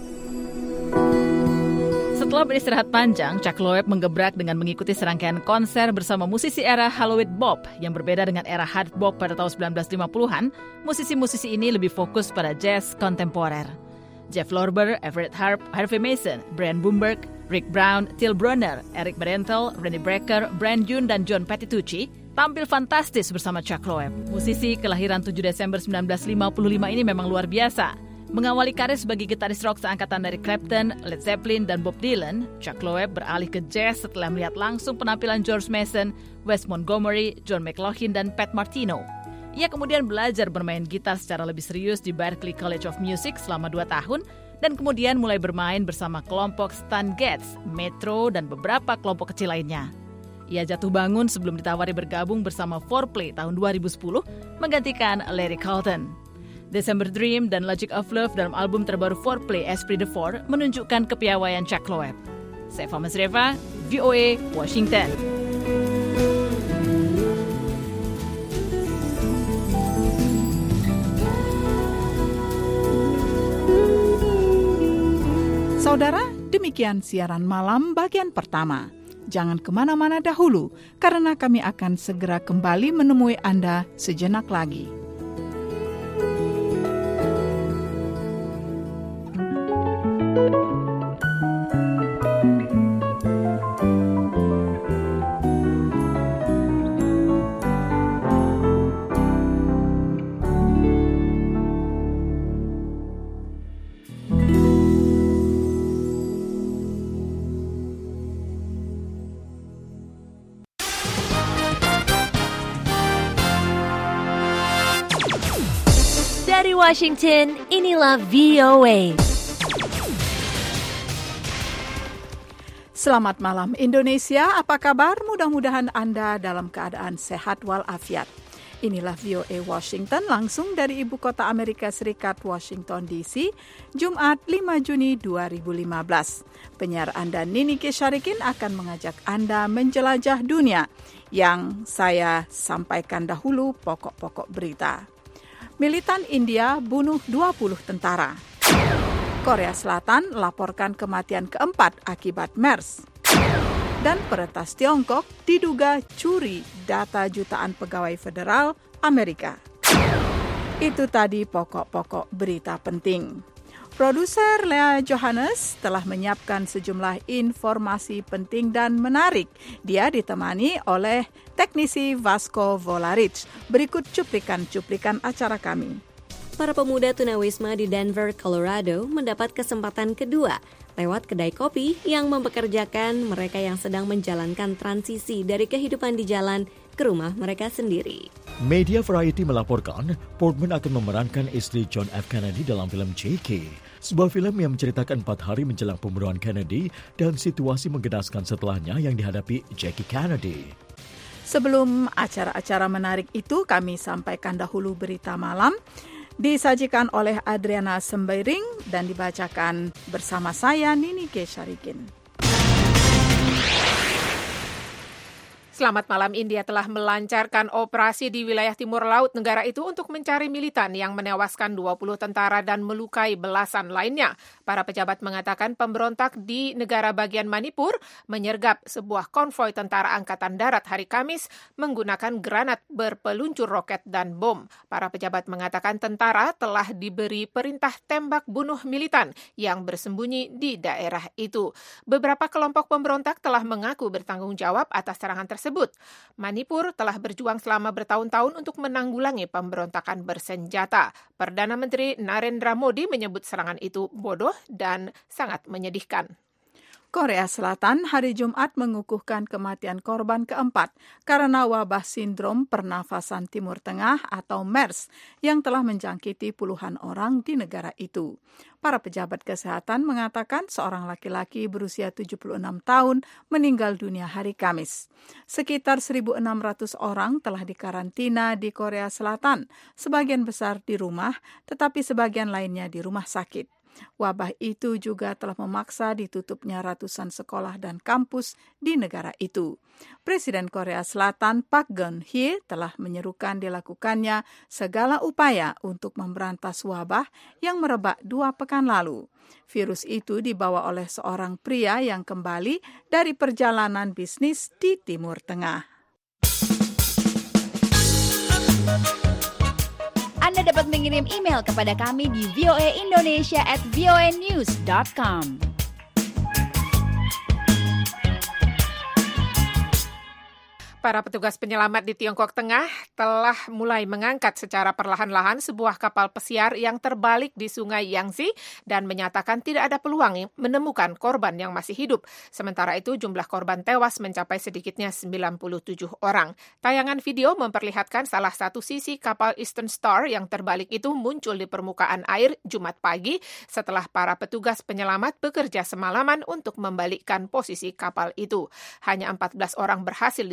Setelah beristirahat panjang, Chuck Loeb menggebrak dengan mengikuti serangkaian konser bersama musisi era Hollywood Bop yang berbeda dengan era hard bop pada tahun 1950-an. Musisi-musisi ini lebih fokus pada jazz kontemporer. Jeff Lorber, Everett Harp, Harvey Mason, Brian Boomberg, Rick Brown, Till Brunner, Eric Berentel, Randy Brecker, Brian June, dan John Patitucci tampil fantastis bersama Chuck Loeb. Musisi kelahiran 7 Desember 1955 ini memang luar biasa. Mengawali karir sebagai gitaris rock seangkatan dari Clapton, Led Zeppelin, dan Bob Dylan, Chuck Loeb beralih ke jazz setelah melihat langsung penampilan George Mason, Wes Montgomery, John McLaughlin, dan Pat Martino. Ia kemudian belajar bermain gitar secara lebih serius di Berklee College of Music selama 2 tahun dan kemudian mulai bermain bersama kelompok Stan Getz, Metro, dan beberapa kelompok kecil lainnya. Ia jatuh bangun sebelum ditawari bergabung bersama Foreplay tahun 2010 menggantikan Larry Carlton. December Dream dan Logic of Love dalam album terbaru Foreplay, Esprit de Four, menunjukkan kepiawaian Chuck Loeb. Saya Eva Masrieva, VOA, Washington. Saudara, Demikian siaran malam bagian pertama. Jangan kemana-mana dahulu, karena kami akan segera kembali menemui Anda sejenak lagi. Dari Washington, inilah VOA. Selamat malam Indonesia, apa kabar? Mudah-mudahan Anda dalam keadaan sehat walafiat. Inilah VOA Washington langsung dari Ibu Kota Amerika Serikat, Washington DC, Jumat 5 Juni 2015. Penyiar Anda Nini Kesyarikin akan mengajak Anda menjelajah dunia. Yang saya sampaikan dahulu pokok-pokok berita. Militan India bunuh 20 tentara. Korea Selatan laporkan kematian keempat akibat MERS. Dan peretas Tiongkok diduga curi data jutaan pegawai federal Amerika. Itu tadi pokok-pokok berita penting. Produser Lea Johannes telah menyiapkan sejumlah informasi penting dan menarik. Dia ditemani oleh teknisi Vasco Volaric. Berikut cuplikan-cuplikan acara kami. Para pemuda tunawisma di Denver, Colorado mendapat kesempatan kedua lewat kedai kopi yang mempekerjakan mereka yang sedang menjalankan transisi dari kehidupan di jalan ke rumah mereka sendiri. Media Variety melaporkan Portman akan memerankan istri John F. Kennedy dalam film J.K., sebuah film yang menceritakan 4 hari menjelang pembunuhan Kennedy dan situasi menggenaskan setelahnya yang dihadapi Jackie Kennedy. Sebelum acara-acara menarik itu, kami sampaikan dahulu berita malam. Disajikan oleh Adriana Sembairing dan dibacakan bersama saya, Nini Kesyarikin. Selamat malam. India telah melancarkan operasi di wilayah timur laut negara itu untuk mencari militan yang menewaskan 20 tentara dan melukai belasan lainnya. Para pejabat mengatakan pemberontak di negara bagian Manipur menyergap sebuah konvoi tentara angkatan darat hari Kamis menggunakan granat berpeluncur roket dan bom. Para pejabat mengatakan tentara telah diberi perintah tembak bunuh militan yang bersembunyi di daerah itu. Beberapa kelompok pemberontak telah mengaku bertanggung jawab atas serangan tersebut. Manipur telah berjuang selama bertahun-tahun untuk menanggulangi pemberontakan bersenjata. Perdana Menteri Narendra Modi menyebut serangan itu bodoh dan sangat menyedihkan. Korea Selatan hari Jumat mengukuhkan kematian korban keempat karena wabah sindrom pernafasan Timur Tengah atau MERS yang telah menjangkiti puluhan orang di negara itu. Para pejabat kesehatan mengatakan seorang laki-laki berusia 76 tahun meninggal dunia hari Kamis. Sekitar 1.600 orang telah dikarantina di Korea Selatan, sebagian besar di rumah, tetapi sebagian lainnya di rumah sakit. Wabah itu juga telah memaksa ditutupnya ratusan sekolah dan kampus di negara itu. Presiden Korea Selatan Park Geun-hye telah menyerukan dilakukannya segala upaya untuk memberantas wabah yang merebak 2 pekan lalu. Virus itu dibawa oleh seorang pria yang kembali dari perjalanan bisnis di Timur Tengah. Anda dapat mengirim email kepada kami di voaindonesia@voanews.com. Para petugas penyelamat di Tiongkok Tengah telah mulai mengangkat secara perlahan-lahan sebuah kapal pesiar yang terbalik di Sungai Yangtze dan menyatakan tidak ada peluang menemukan korban yang masih hidup. Sementara itu jumlah korban tewas mencapai sedikitnya 97 orang. Tayangan video memperlihatkan salah satu sisi kapal Eastern Star yang terbalik itu muncul di permukaan air Jumat pagi setelah para petugas penyelamat bekerja semalaman untuk membalikkan posisi kapal itu. Hanya 14 orang berhasil diselamatkan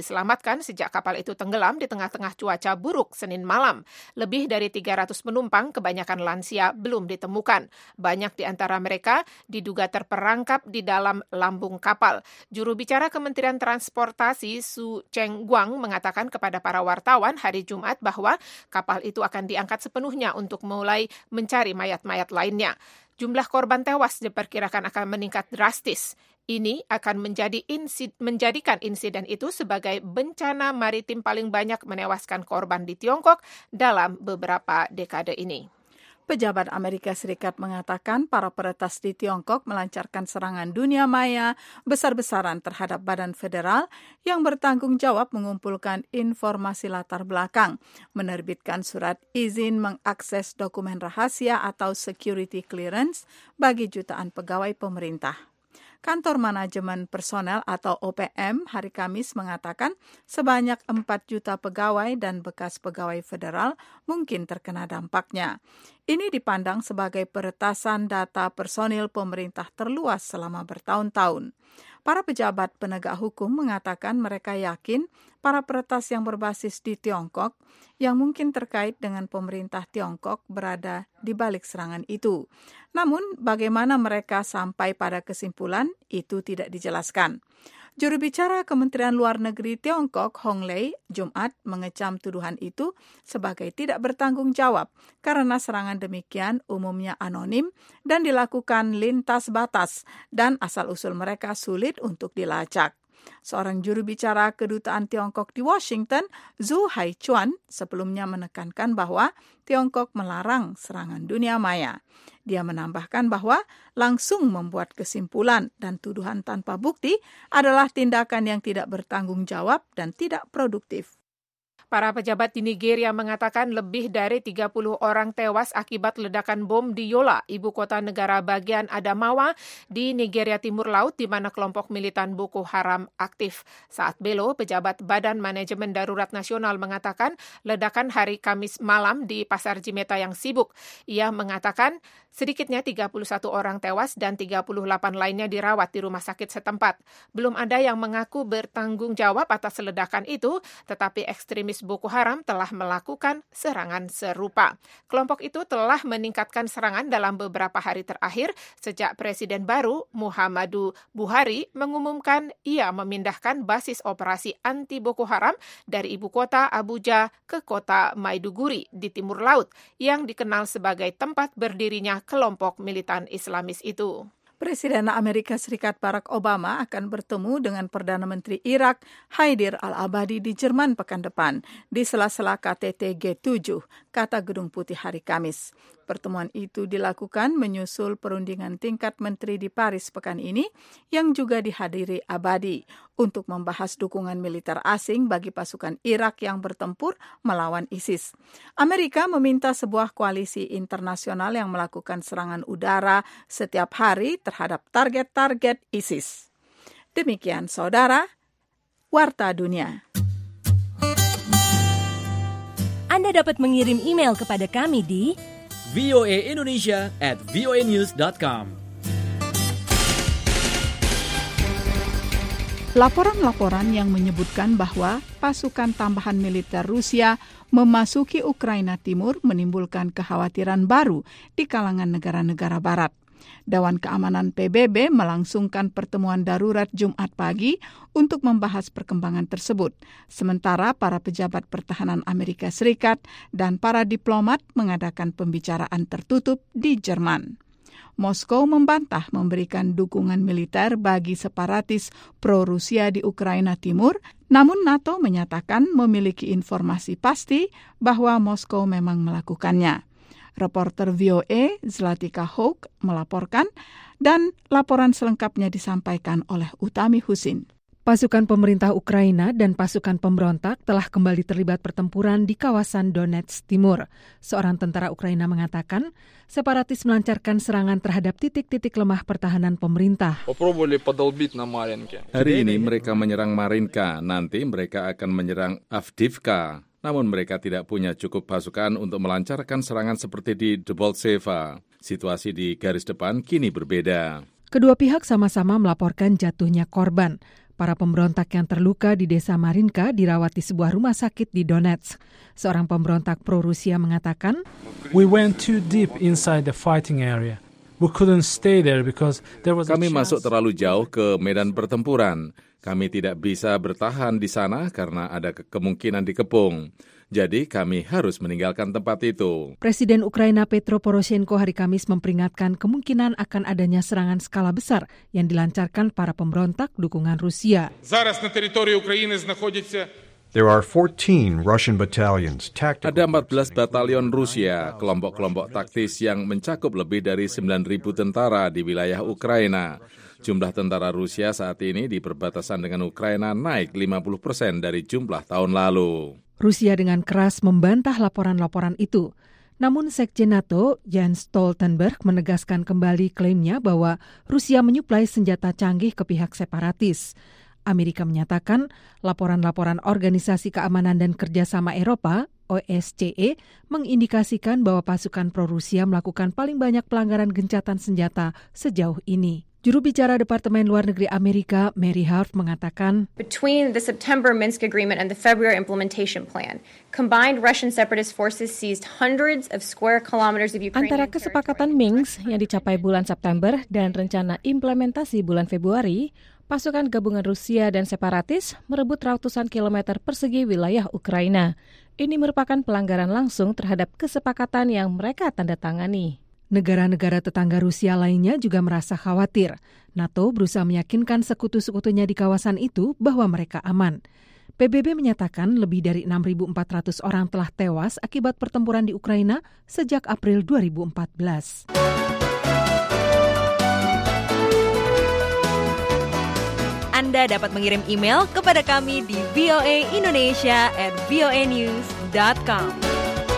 didapatkan sejak kapal itu tenggelam di tengah-tengah cuaca buruk Senin malam. Lebih dari 300 penumpang, kebanyakan lansia, belum ditemukan. Banyak di antara mereka diduga terperangkap di dalam lambung kapal. Juru bicara Kementerian Transportasi Su Cheng Guang mengatakan kepada para wartawan hari Jumat bahwa kapal itu akan diangkat sepenuhnya untuk mulai mencari mayat-mayat lainnya. Jumlah korban tewas diperkirakan akan meningkat drastis. Ini akan menjadikan insiden itu sebagai bencana maritim paling banyak menewaskan korban di Tiongkok dalam beberapa dekade ini. Pejabat Amerika Serikat mengatakan para peretas di Tiongkok melancarkan serangan dunia maya besar-besaran terhadap badan federal yang bertanggung jawab mengumpulkan informasi latar belakang, menerbitkan surat izin mengakses dokumen rahasia atau security clearance bagi jutaan pegawai pemerintah. Kantor Manajemen Personel atau OPM hari Kamis mengatakan sebanyak 4 juta pegawai dan bekas pegawai federal mungkin terkena dampaknya. Ini dipandang sebagai peretasan data personil pemerintah terluas selama bertahun-tahun. Para pejabat penegak hukum mengatakan mereka yakin para peretas yang berbasis di Tiongkok yang mungkin terkait dengan pemerintah Tiongkok berada di balik serangan itu. Namun, bagaimana mereka sampai pada kesimpulan itu tidak dijelaskan. Juru bicara Kementerian Luar Negeri Tiongkok, Hong Lei, Jumat mengecam tuduhan itu sebagai tidak bertanggung jawab karena serangan demikian umumnya anonim dan dilakukan lintas batas dan asal-usul mereka sulit untuk dilacak. Seorang juru bicara kedutaan Tiongkok di Washington, Zhu Haichuan, sebelumnya menekankan bahwa Tiongkok melarang serangan dunia maya. Dia menambahkan bahwa langsung membuat kesimpulan dan tuduhan tanpa bukti adalah tindakan yang tidak bertanggung jawab dan tidak produktif. Para pejabat di Nigeria mengatakan lebih dari 30 orang tewas akibat ledakan bom di Yola, ibu kota negara bagian Adamawa di Nigeria Timur Laut, di mana kelompok militan Boko Haram aktif. Saat Bello, pejabat Badan Manajemen Darurat Nasional, mengatakan ledakan hari Kamis malam di Pasar Jimeta yang sibuk. Ia mengatakan sedikitnya 31 orang tewas dan 38 lainnya dirawat di rumah sakit setempat. Belum ada yang mengaku bertanggung jawab atas ledakan itu, tetapi ekstremis Boko Haram telah melakukan serangan serupa. Kelompok itu telah meningkatkan serangan dalam beberapa hari terakhir sejak Presiden baru Muhammadu Buhari mengumumkan ia memindahkan basis operasi anti Boko Haram dari ibu kota Abuja ke kota Maiduguri di Timur Laut yang dikenal sebagai tempat berdirinya kelompok militan Islamis itu. Presiden Amerika Serikat Barack Obama akan bertemu dengan Perdana Menteri Irak Haider al-Abadi di Jerman pekan depan di sela-sela KTT G7, kata Gedung Putih hari Kamis. Pertemuan itu dilakukan menyusul perundingan tingkat menteri di Paris pekan ini yang juga dihadiri Abadi untuk membahas dukungan militer asing bagi pasukan Irak yang bertempur melawan ISIS. Amerika meminta sebuah koalisi internasional yang melakukan serangan udara setiap hari terhadap target-target ISIS. Demikian, saudara, Warta Dunia. Anda dapat mengirim email kepada kami di voaindonesia@voanews.com. Laporan-laporan yang menyebutkan bahwa pasukan tambahan militer Rusia memasuki Ukraina Timur menimbulkan kekhawatiran baru di kalangan negara-negara barat. Dewan Keamanan PBB melangsungkan pertemuan darurat Jumat pagi untuk membahas perkembangan tersebut, sementara para pejabat pertahanan Amerika Serikat dan para diplomat mengadakan pembicaraan tertutup di Jerman. Moskow membantah memberikan dukungan militer bagi separatis pro-Rusia di Ukraina Timur, namun NATO menyatakan memiliki informasi pasti bahwa Moskow memang melakukannya. Reporter VOA Zlatica Hoke melaporkan dan laporan selengkapnya disampaikan oleh Utami Husin. Pasukan pemerintah Ukraina dan pasukan pemberontak telah kembali terlibat pertempuran di kawasan Donetsk Timur. Seorang tentara Ukraina mengatakan separatis melancarkan serangan terhadap titik-titik lemah pertahanan pemerintah. Hari ini mereka menyerang Marinka, nanti mereka akan menyerang Avdiivka. Namun mereka tidak punya cukup pasukan untuk melancarkan serangan seperti di Debaltseva. Situasi di garis depan kini berbeda. Kedua pihak sama-sama melaporkan jatuhnya korban. para pemberontak yang terluka di desa Marinka dirawat di sebuah rumah sakit di Donetsk. Seorang pemberontak pro-Rusia mengatakan, "We went too deep inside the fighting area. We couldn't stay there because there was a Kami chance." masuk terlalu jauh ke medan pertempuran. Kami tidak bisa bertahan di sana karena ada kemungkinan dikepung. Jadi kami harus meninggalkan tempat itu. Presiden Ukraina Petro Poroshenko hari Kamis memperingatkan kemungkinan akan adanya serangan skala besar yang dilancarkan para pemberontak dukungan Rusia. There are 14 Russian battalions, Ada 14 batalion Rusia, kelompok-kelompok taktis yang mencakup lebih dari 9.000 tentara di wilayah Ukraina. Jumlah tentara Rusia saat ini di perbatasan dengan Ukraina naik 50% dari jumlah tahun lalu. Rusia dengan keras membantah laporan-laporan itu. Namun Sekjen NATO, Jens Stoltenberg, menegaskan kembali klaimnya bahwa Rusia menyuplai senjata canggih ke pihak separatis. Amerika menyatakan laporan-laporan Organisasi Keamanan dan Kerjasama Eropa, OSCE, mengindikasikan bahwa pasukan pro-Rusia melakukan paling banyak pelanggaran gencatan senjata sejauh ini. Juru bicara Departemen Luar Negeri Amerika, Mary Harf, mengatakan, Between the September Minsk Agreement and the February Implementation Plan, combined Russian separatist forces seized hundreds of square kilometers of Ukrainian antara kesepakatan Minsk yang dicapai bulan September dan rencana implementasi bulan Februari, pasukan gabungan Rusia dan separatis merebut ratusan kilometer persegi wilayah Ukraina. Ini merupakan pelanggaran langsung terhadap kesepakatan yang mereka tanda tangani. Negara-negara tetangga Rusia lainnya juga merasa khawatir. NATO berusaha meyakinkan sekutu-sekutunya di kawasan itu bahwa mereka aman. PBB menyatakan lebih dari 6.400 orang telah tewas akibat pertempuran di Ukraina sejak April 2014. Anda dapat mengirim email kepada kami di voaindonesia@voanews.com.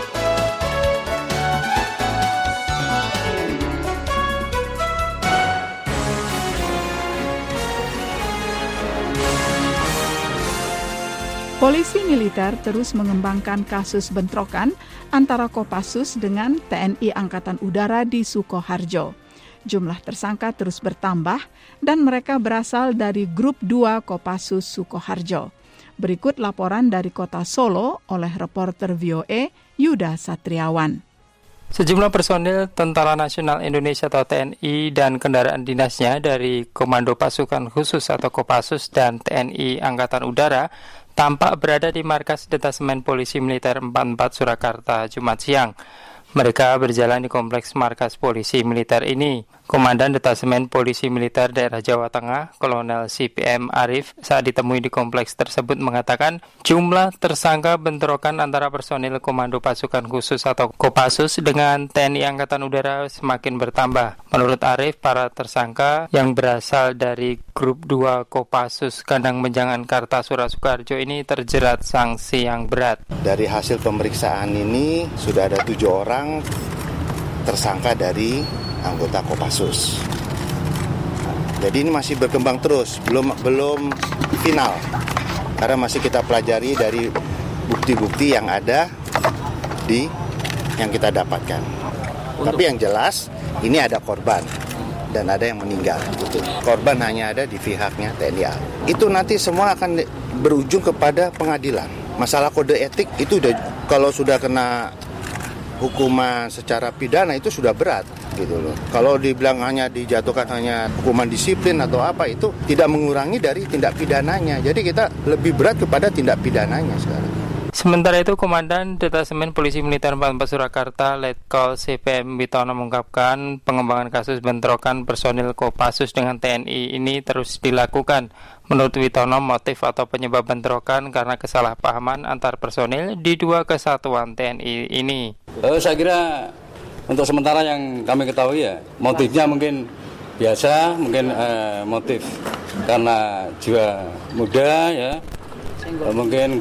Polisi militer terus mengembangkan kasus bentrokan antara Kopassus dengan TNI Angkatan Udara di Sukoharjo. Jumlah tersangka terus bertambah dan mereka berasal dari Grup 2 Kopassus Sukoharjo. Berikut laporan dari kota Solo oleh reporter VOA Yuda Satriawan. Sejumlah personil Tentara Nasional Indonesia atau TNI dan kendaraan dinasnya dari Komando Pasukan Khusus atau Kopassus dan TNI Angkatan Udara tampak berada di markas Detasemen Polisi Militer 44 Surakarta Jumat siang. Mereka berjalan di kompleks markas polisi militer ini. Komandan Detasemen Polisi Militer Daerah Jawa Tengah, Kolonel CPM Arif, saat ditemui di kompleks tersebut mengatakan jumlah tersangka bentrokan antara personil Komando Pasukan Khusus atau Kopassus dengan TNI Angkatan Udara semakin bertambah. Menurut Arif, para tersangka yang berasal dari Grup 2 Kopassus Kandang Menjangan Kartasura Sukoharjo ini terjerat sanksi yang berat. Dari hasil pemeriksaan ini sudah ada 7 orang tersangka dari anggota Kopassus. Jadi ini masih berkembang terus, belum final. Karena masih kita pelajari dari bukti-bukti yang ada yang kita dapatkan. Tapi yang jelas ini ada korban dan ada yang meninggal. Korban hanya ada di pihaknya TNI. Itu nanti semua akan berujung kepada pengadilan. Masalah kode etik itu kalau sudah kena hukuman secara pidana itu sudah berat gitu loh. Kalau dibilang hanya dijatuhkan hanya hukuman disiplin atau apa itu tidak mengurangi dari tindak pidananya. Jadi kita lebih berat kepada tindak pidananya sekarang. Sementara itu, Komandan Detasemen Polisi Militer 44 Surakarta, Letkol CPM Witono mengungkapkan pengembangan kasus bentrokan personil Kopassus dengan TNI ini terus dilakukan. Menurut Witono, motif atau penyebab bentrokan karena kesalahpahaman antar personil di 2 kesatuan TNI ini. Saya kira untuk sementara yang kami ketahui ya, motifnya mungkin biasa, mungkin motif karena jiwa muda ya. Mungkin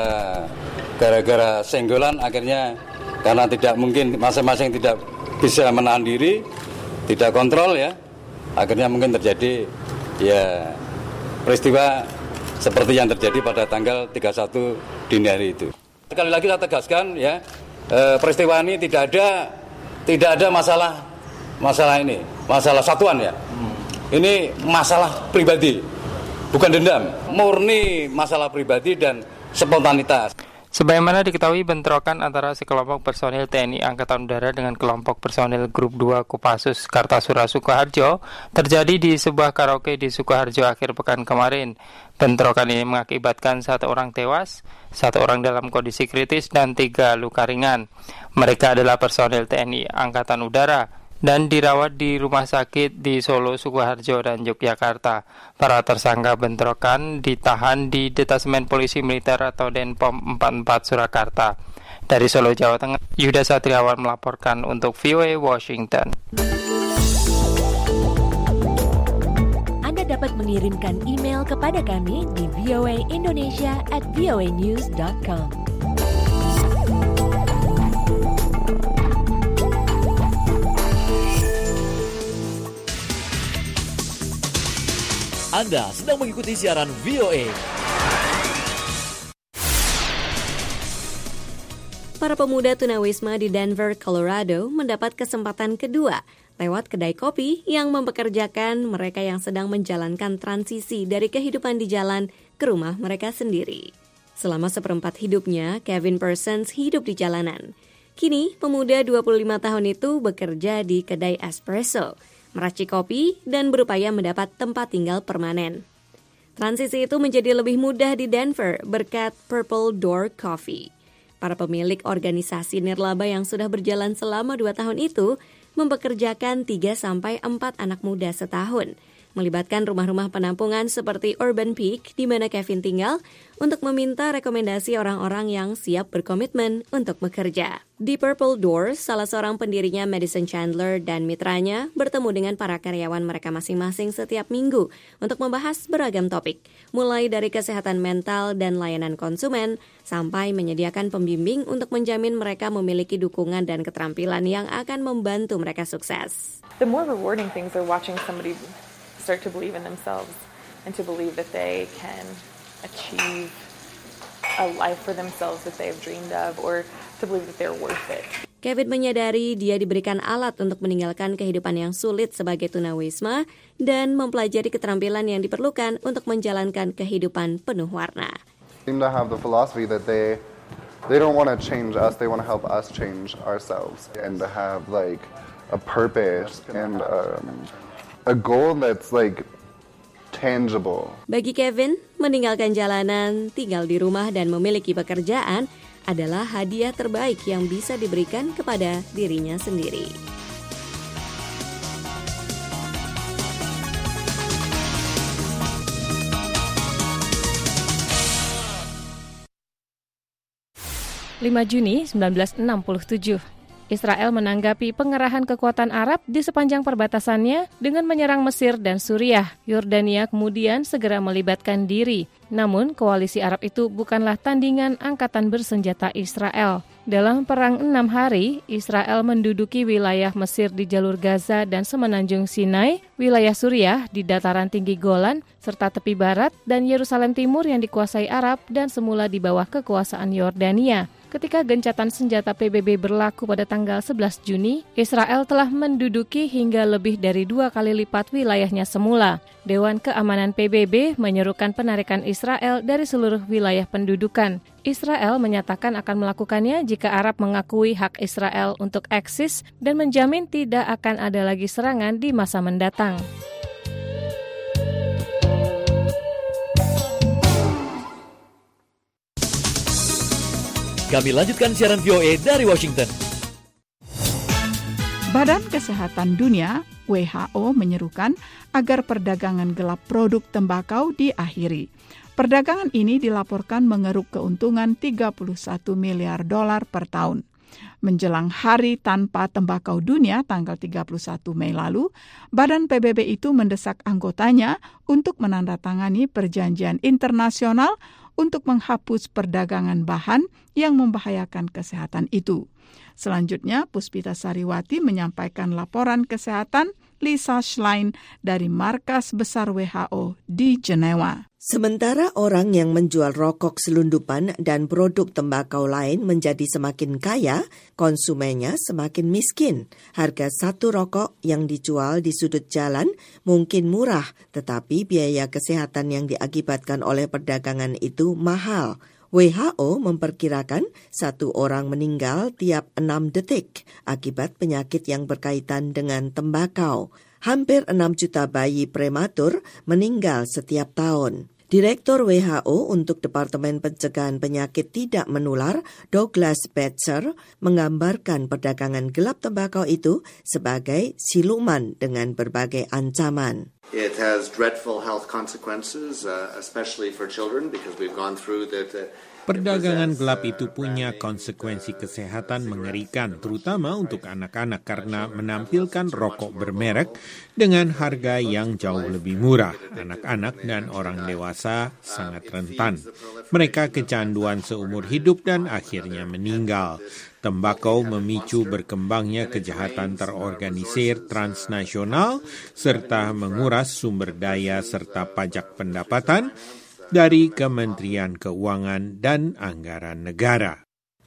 gara-gara senggolan akhirnya karena tidak mungkin masing-masing tidak bisa menahan diri, tidak kontrol ya, akhirnya mungkin terjadi ya peristiwa seperti yang terjadi pada tanggal 31 dini hari itu. Sekali lagi saya tegaskan ya, peristiwa ini tidak ada masalah ini, masalah satuan ya. Ini masalah pribadi bukan dendam, murni masalah pribadi dan spontanitas. Sebagaimana diketahui, bentrokan antara sekelompok personil TNI Angkatan Udara dengan kelompok personil Grup 2 Kopassus Kartasura Sukoharjo terjadi di sebuah karaoke di Sukoharjo akhir pekan kemarin. Bentrokan ini mengakibatkan 1 orang tewas, 1 orang dalam kondisi kritis, dan 3 luka ringan. Mereka adalah personil TNI Angkatan Udara dan dirawat di rumah sakit di Solo, Sukoharjo, dan Yogyakarta. Para tersangka bentrokan ditahan di Detasemen Polisi Militer atau Denpom 44 Surakarta. Dari Solo, Jawa Tengah, Yuda Satriawan melaporkan untuk VOA Washington. Anda dapat mengirimkan email kepada kami di voaindonesia@voanews.com. Anda sedang mengikuti siaran VOA. Para pemuda tunawisma di Denver, Colorado mendapat kesempatan kedua lewat kedai kopi yang mempekerjakan mereka yang sedang menjalankan transisi dari kehidupan di jalan ke rumah mereka sendiri. Selama seperempat hidupnya, Kevin Parsons hidup di jalanan. Kini, pemuda 25 tahun itu bekerja di kedai espresso, meracik kopi, dan berupaya mendapat tempat tinggal permanen. Transisi itu menjadi lebih mudah di Denver berkat Purple Door Coffee. Para pemilik organisasi nirlaba yang sudah berjalan selama 2 tahun itu mempekerjakan 3-4 anak muda setahun, melibatkan rumah-rumah penampungan seperti Urban Peak di mana Kevin tinggal untuk meminta rekomendasi orang-orang yang siap berkomitmen untuk bekerja. Di Purple Door, salah seorang pendirinya Madison Chandler dan mitranya bertemu dengan para karyawan mereka masing-masing setiap minggu untuk membahas beragam topik, mulai dari kesehatan mental dan layanan konsumen, sampai menyediakan pembimbing untuk menjamin mereka memiliki dukungan dan keterampilan yang akan membantu mereka sukses. The more rewarding things are watching somebody start to believe in themselves and to believe that they can achieve a life for themselves that they've dreamed of or to believe that they're worth it. Kevin menyadari dia diberikan alat untuk meninggalkan kehidupan yang sulit sebagai tunawisma dan mempelajari keterampilan yang diperlukan untuk menjalankan kehidupan penuh warna. Seem to have the philosophy that they don't want to change us, they want to help us change ourselves and to have like a purpose and a goal that's like tangible. Bagi Kevin, meninggalkan jalanan, tinggal di rumah dan memiliki pekerjaan adalah hadiah terbaik yang bisa diberikan kepada dirinya sendiri. Juni 1967, Israel menanggapi pengerahan kekuatan Arab di sepanjang perbatasannya dengan menyerang Mesir dan Suriah. Yordania kemudian segera melibatkan diri. Namun, koalisi Arab itu bukanlah tandingan angkatan bersenjata Israel. Dalam perang 6 hari, Israel menduduki wilayah Mesir di jalur Gaza dan semenanjung Sinai, wilayah Suriah di dataran tinggi Golan, serta tepi barat dan Yerusalem Timur yang dikuasai Arab dan semula di bawah kekuasaan Yordania. Ketika gencatan senjata PBB berlaku pada tanggal 11 Juni, Israel telah menduduki hingga lebih dari 2 kali lipat wilayahnya semula. Dewan Keamanan PBB menyerukan penarikan Israel dari seluruh wilayah pendudukan. Israel menyatakan akan melakukannya jika Arab mengakui hak Israel untuk eksis dan menjamin tidak akan ada lagi serangan di masa mendatang. Kami lanjutkan siaran VOA dari Washington. Badan Kesehatan Dunia (WHO) menyerukan agar perdagangan gelap produk tembakau diakhiri. Perdagangan ini dilaporkan mengeruk keuntungan $31 miliar per tahun. Menjelang Hari Tanpa Tembakau Dunia tanggal 31 Mei lalu, Badan PBB itu mendesak anggotanya untuk menandatangani perjanjian internasional untuk menghapus perdagangan bahan yang membahayakan kesehatan itu. Selanjutnya, Puspita Sariwati menyampaikan laporan kesehatan Lisa Schlein dari Markas Besar WHO di Jenewa. Sementara orang yang menjual rokok selundupan dan produk tembakau lain menjadi semakin kaya, konsumennya semakin miskin. Harga satu rokok yang dijual di sudut jalan mungkin murah, tetapi biaya kesehatan yang diakibatkan oleh perdagangan itu mahal. WHO memperkirakan satu orang meninggal tiap 6 detik akibat penyakit yang berkaitan dengan tembakau. Hampir 6 juta bayi prematur meninggal setiap tahun. Direktur WHO untuk Departemen Pencegahan Penyakit Tidak Menular, Douglas Betzer, menggambarkan perdagangan gelap tembakau itu sebagai siluman dengan berbagai ancaman. It has dreadful health consequences, especially for children, because we've gone through that. Perdagangan gelap itu punya konsekuensi kesehatan mengerikan, terutama untuk anak-anak karena menampilkan rokok bermerek dengan harga yang jauh lebih murah. Anak-anak dan orang dewasa sangat rentan. Mereka kecanduan seumur hidup dan akhirnya meninggal. Tembakau memicu berkembangnya kejahatan terorganisir transnasional serta menguras sumber daya serta pajak pendapatan dari Kementerian Keuangan dan Anggaran Negara.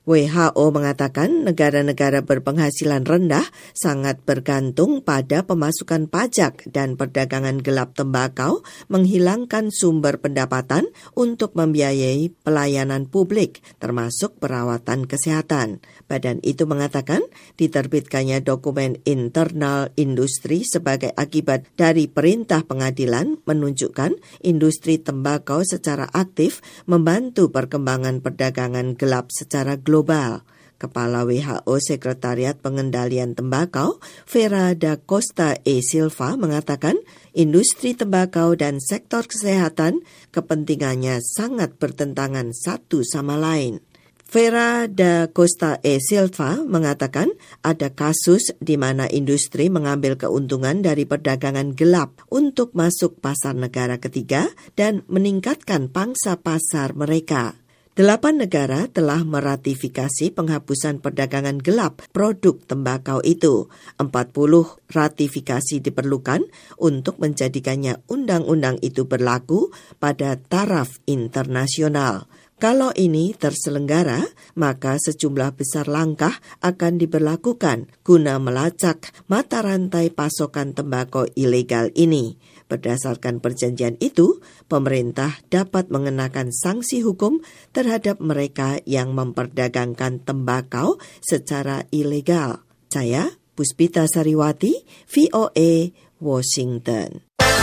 WHO mengatakan negara-negara berpenghasilan rendah sangat bergantung pada pemasukan pajak dan perdagangan gelap tembakau menghilangkan sumber pendapatan untuk membiayai pelayanan publik, termasuk perawatan kesehatan. Badan itu mengatakan diterbitkannya dokumen internal industri sebagai akibat dari perintah pengadilan menunjukkan industri tembakau secara aktif membantu perkembangan perdagangan gelap secara global. Kepala WHO Sekretariat Pengendalian Tembakau, Vera da Costa e Silva mengatakan industri tembakau dan sektor kesehatan kepentingannya sangat bertentangan satu sama lain. Vera da Costa e Silva mengatakan ada kasus di mana industri mengambil keuntungan dari perdagangan gelap untuk masuk pasar negara ketiga dan meningkatkan pangsa pasar mereka. 8 negara telah meratifikasi penghapusan perdagangan gelap produk tembakau itu. 40 ratifikasi diperlukan untuk menjadikannya undang-undang itu berlaku pada taraf internasional. Kalau ini terselenggara, maka sejumlah besar langkah akan diberlakukan guna melacak mata rantai pasokan tembakau ilegal ini. Berdasarkan perjanjian itu, pemerintah dapat mengenakan sanksi hukum terhadap mereka yang memperdagangkan tembakau secara ilegal. Saya, Puspita Sariwati, VOA, Washington.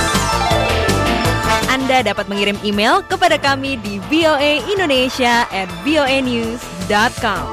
Anda dapat mengirim email kepada kami di voaindonesia@voanews.com.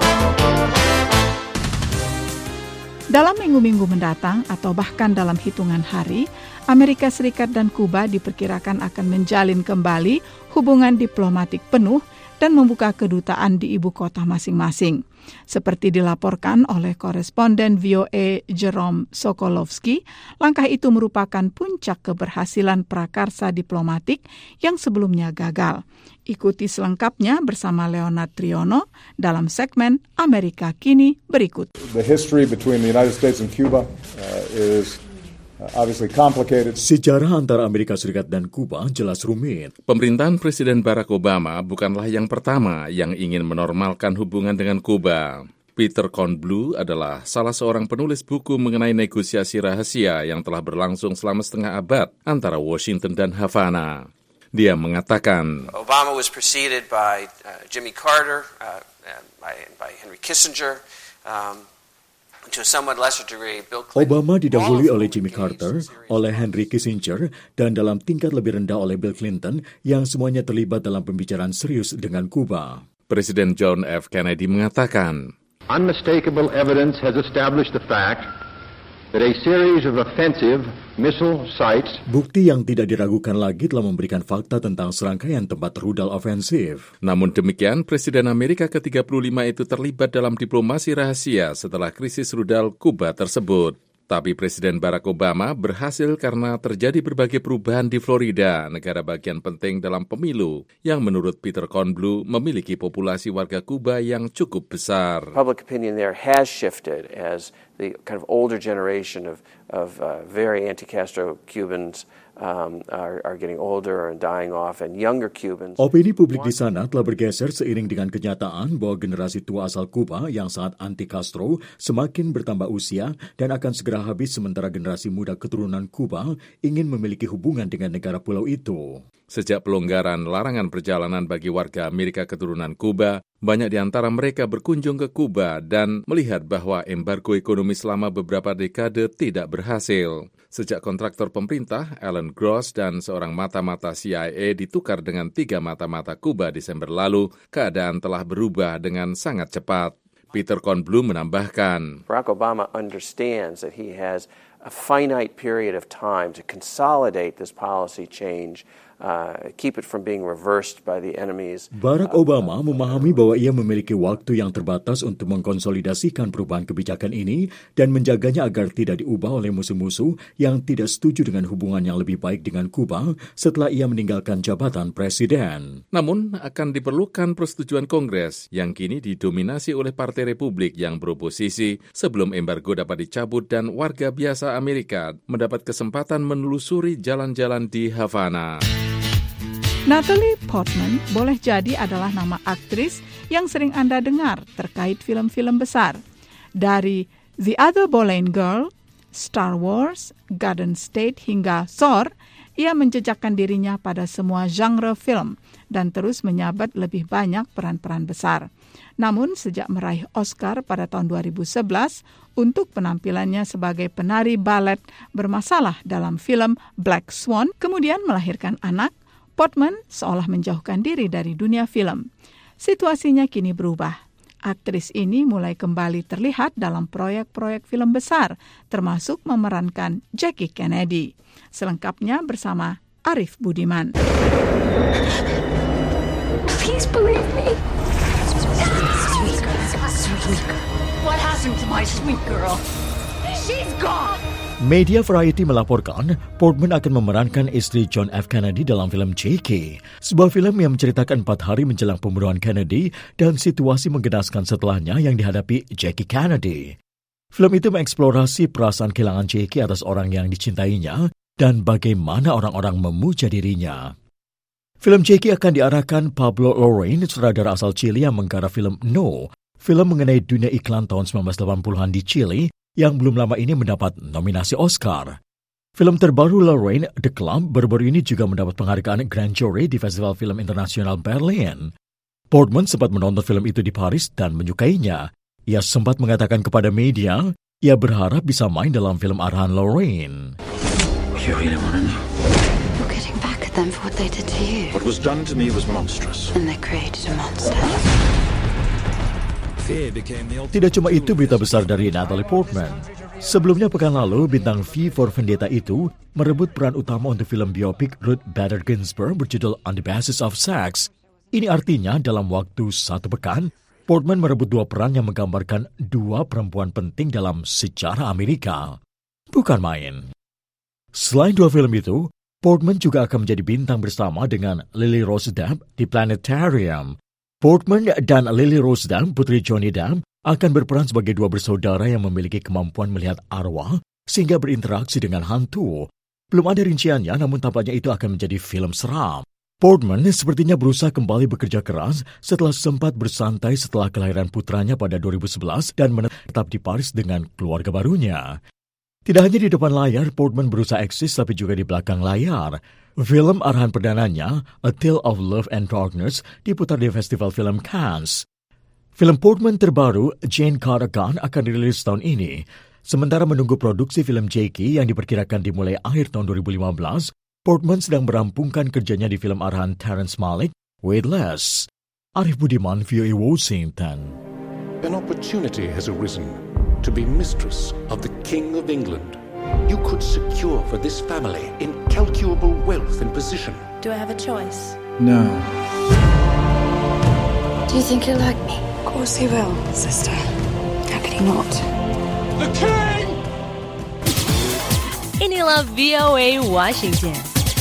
Dalam minggu-minggu mendatang atau bahkan dalam hitungan hari, Amerika Serikat dan Kuba diperkirakan akan menjalin kembali hubungan diplomatik penuh dan membuka kedutaan di ibu kota masing-masing. Seperti dilaporkan oleh koresponden VOA Jerome Sokolovsky, langkah itu merupakan puncak keberhasilan prakarsa diplomatik yang sebelumnya gagal. Ikuti selengkapnya bersama Leonard Triono dalam segmen Amerika Kini berikut. The history between the United States and Cuba is obviously complicated. Sejarah antara Amerika Serikat dan Kuba jelas rumit. Pemerintahan Presiden Barack Obama bukanlah yang pertama yang ingin menormalkan hubungan dengan Kuba. Peter Kornblue adalah salah seorang penulis buku mengenai negosiasi rahasia yang telah berlangsung selama setengah abad antara Washington dan Havana. Dia mengatakan, Obama was preceded by Jimmy Carter, by Henry Kissinger, Obama didahului oleh Jimmy Carter, oleh Henry Kissinger, dan dalam tingkat lebih rendah oleh Bill Clinton yang semuanya terlibat dalam pembicaraan serius dengan Kuba. Presiden John F. Kennedy mengatakan, Unmistakable evidence has established the fact that a series of offensive missile sites. Bukti yang tidak diragukan lagi telah memberikan fakta tentang serangkaian tempat rudal ofensif. Namun demikian, Presiden Amerika ke-35 itu terlibat dalam diplomasi rahasia setelah krisis rudal Kuba tersebut. Tapi Presiden Barack Obama berhasil karena terjadi berbagai perubahan di Florida, negara bagian penting dalam pemilu, yang menurut Peter Kornblue memiliki populasi warga Kuba yang cukup besar. Public opinion there has shifted as the kind of older generation of very anti-Castro Cubans are getting older and dying off, and younger Cubans. Opini publik di sana telah bergeser seiring dengan kenyataan bahwa generasi tua asal Kuba yang sangat anti-Castro semakin bertambah usia dan akan segera habis, sementara generasi muda keturunan Kuba ingin memiliki hubungan dengan negara pulau itu. Sejak pelonggaran larangan perjalanan bagi warga Amerika keturunan Kuba, banyak di antara mereka berkunjung ke Kuba dan melihat bahwa embargo ekonomi selama beberapa dekade tidak berhasil. Sejak kontraktor pemerintah, Alan Gross, dan seorang mata-mata CIA ditukar dengan 3 mata-mata Kuba Desember lalu, keadaan telah berubah dengan sangat cepat. Peter Kornblue menambahkan, Barack Obama understands that he has a finite period of time to consolidate this policy change, keep it from being reversed by the enemies. Barack Obama memahami bahwa ia memiliki waktu yang terbatas untuk mengkonsolidasikan perubahan kebijakan ini dan menjaganya agar tidak diubah oleh musuh-musuh yang tidak setuju dengan hubungan yang lebih baik dengan Kuba setelah ia meninggalkan jabatan presiden. Namun, akan diperlukan persetujuan Kongres yang kini didominasi oleh Partai Republik yang beroposisi sebelum embargo dapat dicabut dan warga biasa Amerika mendapat kesempatan menelusuri jalan-jalan di Havana. Natalie Portman boleh jadi adalah nama aktris yang sering Anda dengar terkait film-film besar. Dari The Other Boleyn Girl, Star Wars, Garden State hingga Thor, ia menjejakkan dirinya pada semua genre film dan terus menyabat lebih banyak peran-peran besar. Namun sejak meraih Oscar pada tahun 2011 untuk penampilannya sebagai penari balet bermasalah dalam film Black Swan, kemudian melahirkan anak, Portman seolah menjauhkan diri dari dunia film. Situasinya kini berubah. Aktris ini mulai kembali terlihat dalam proyek-proyek film besar, termasuk memerankan Jackie Kennedy. Selengkapnya bersama Arif Budiman. Please believe me. Sweet girl. What happened to my sweet girl? She's gone. Media Variety melaporkan Portman akan memerankan istri John F. Kennedy dalam film Jackie, sebuah film yang menceritakan 4 hari menjelang pembunuhan Kennedy dan situasi menggenaskan setelahnya yang dihadapi Jackie Kennedy. Film itu mengeksplorasi perasaan kehilangan Jackie atas orang yang dicintainya dan bagaimana orang-orang memuja dirinya. Film Jackie akan diarahkan Pablo Larraín, sutradara asal Chili yang menggarap film No, film mengenai dunia iklan tahun 1980-an di Chili, yang belum lama ini mendapat nominasi Oscar. Film terbaru Larraín, The Club, baru-baru ini juga mendapat penghargaan Grand Jury di Festival Film Internasional Berlin. Portman sempat menonton film itu di Paris dan menyukainya. Ia sempat mengatakan kepada media, ia berharap bisa main dalam film arahan Larraín. You really want to know? You're getting back at them for what they did to you. What was done to me was monstrous. And they created a monster. Tidak cuma itu berita besar dari Natalie Portman. Sebelumnya pekan lalu, bintang V for Vendetta itu merebut peran utama untuk film biopik Ruth Bader Ginsburg berjudul On the Basis of Sex. Ini artinya dalam waktu 1 pekan, Portman merebut 2 peran yang menggambarkan 2 perempuan penting dalam sejarah Amerika. Bukan main. Selain 2 film itu, Portman juga akan menjadi bintang bersama dengan Lily Rose Depp di Planetarium. Portman dan Lily Rose Depp, putri Johnny Depp, akan berperan sebagai 2 bersaudara yang memiliki kemampuan melihat arwah sehingga berinteraksi dengan hantu. Belum ada rinciannya, namun tampaknya itu akan menjadi film seram. Portman sepertinya berusaha kembali bekerja keras setelah sempat bersantai setelah kelahiran putranya pada 2011 dan menetap di Paris dengan keluarga barunya. Tidak hanya di depan layar, Portman berusaha eksis tapi juga di belakang layar. Film arahan perdananya, A Tale of Love and Darkness, diputar di Festival Film Cannes. Film Portman terbaru, Jane Carter Gone, akan dirilis tahun ini. Sementara menunggu produksi film Jackie yang diperkirakan dimulai akhir tahun 2015, Portman sedang merampungkan kerjanya di film arahan Terrence Malick, Weightless. Arif Budiman, VOA Washington. An opportunity has arisen to be mistress of the King of England. You could secure for this family incalculable wealth and position. Do I have a choice? No. Do you think he'll like me? Of course he will, sister. How could he not? The King! Inilah VOA Washington.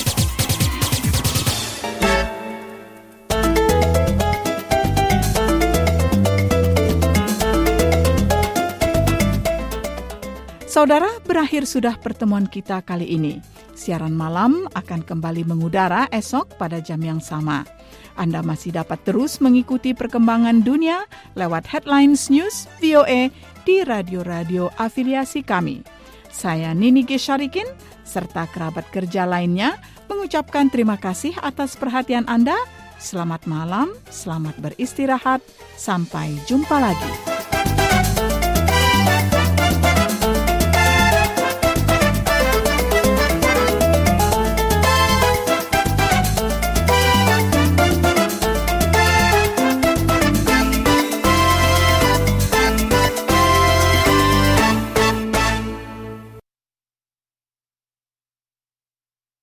Saudara, berakhir sudah pertemuan kita kali ini. Siaran malam akan kembali mengudara esok pada jam yang sama. Anda masih dapat terus mengikuti perkembangan dunia lewat Headlines News VOA di radio-radio afiliasi kami. Saya Nini Gesharikin serta kerabat kerja lainnya mengucapkan terima kasih atas perhatian Anda. Selamat malam, selamat beristirahat, sampai jumpa lagi.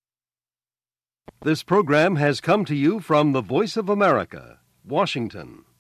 This program has come to you from the Voice of America, Washington.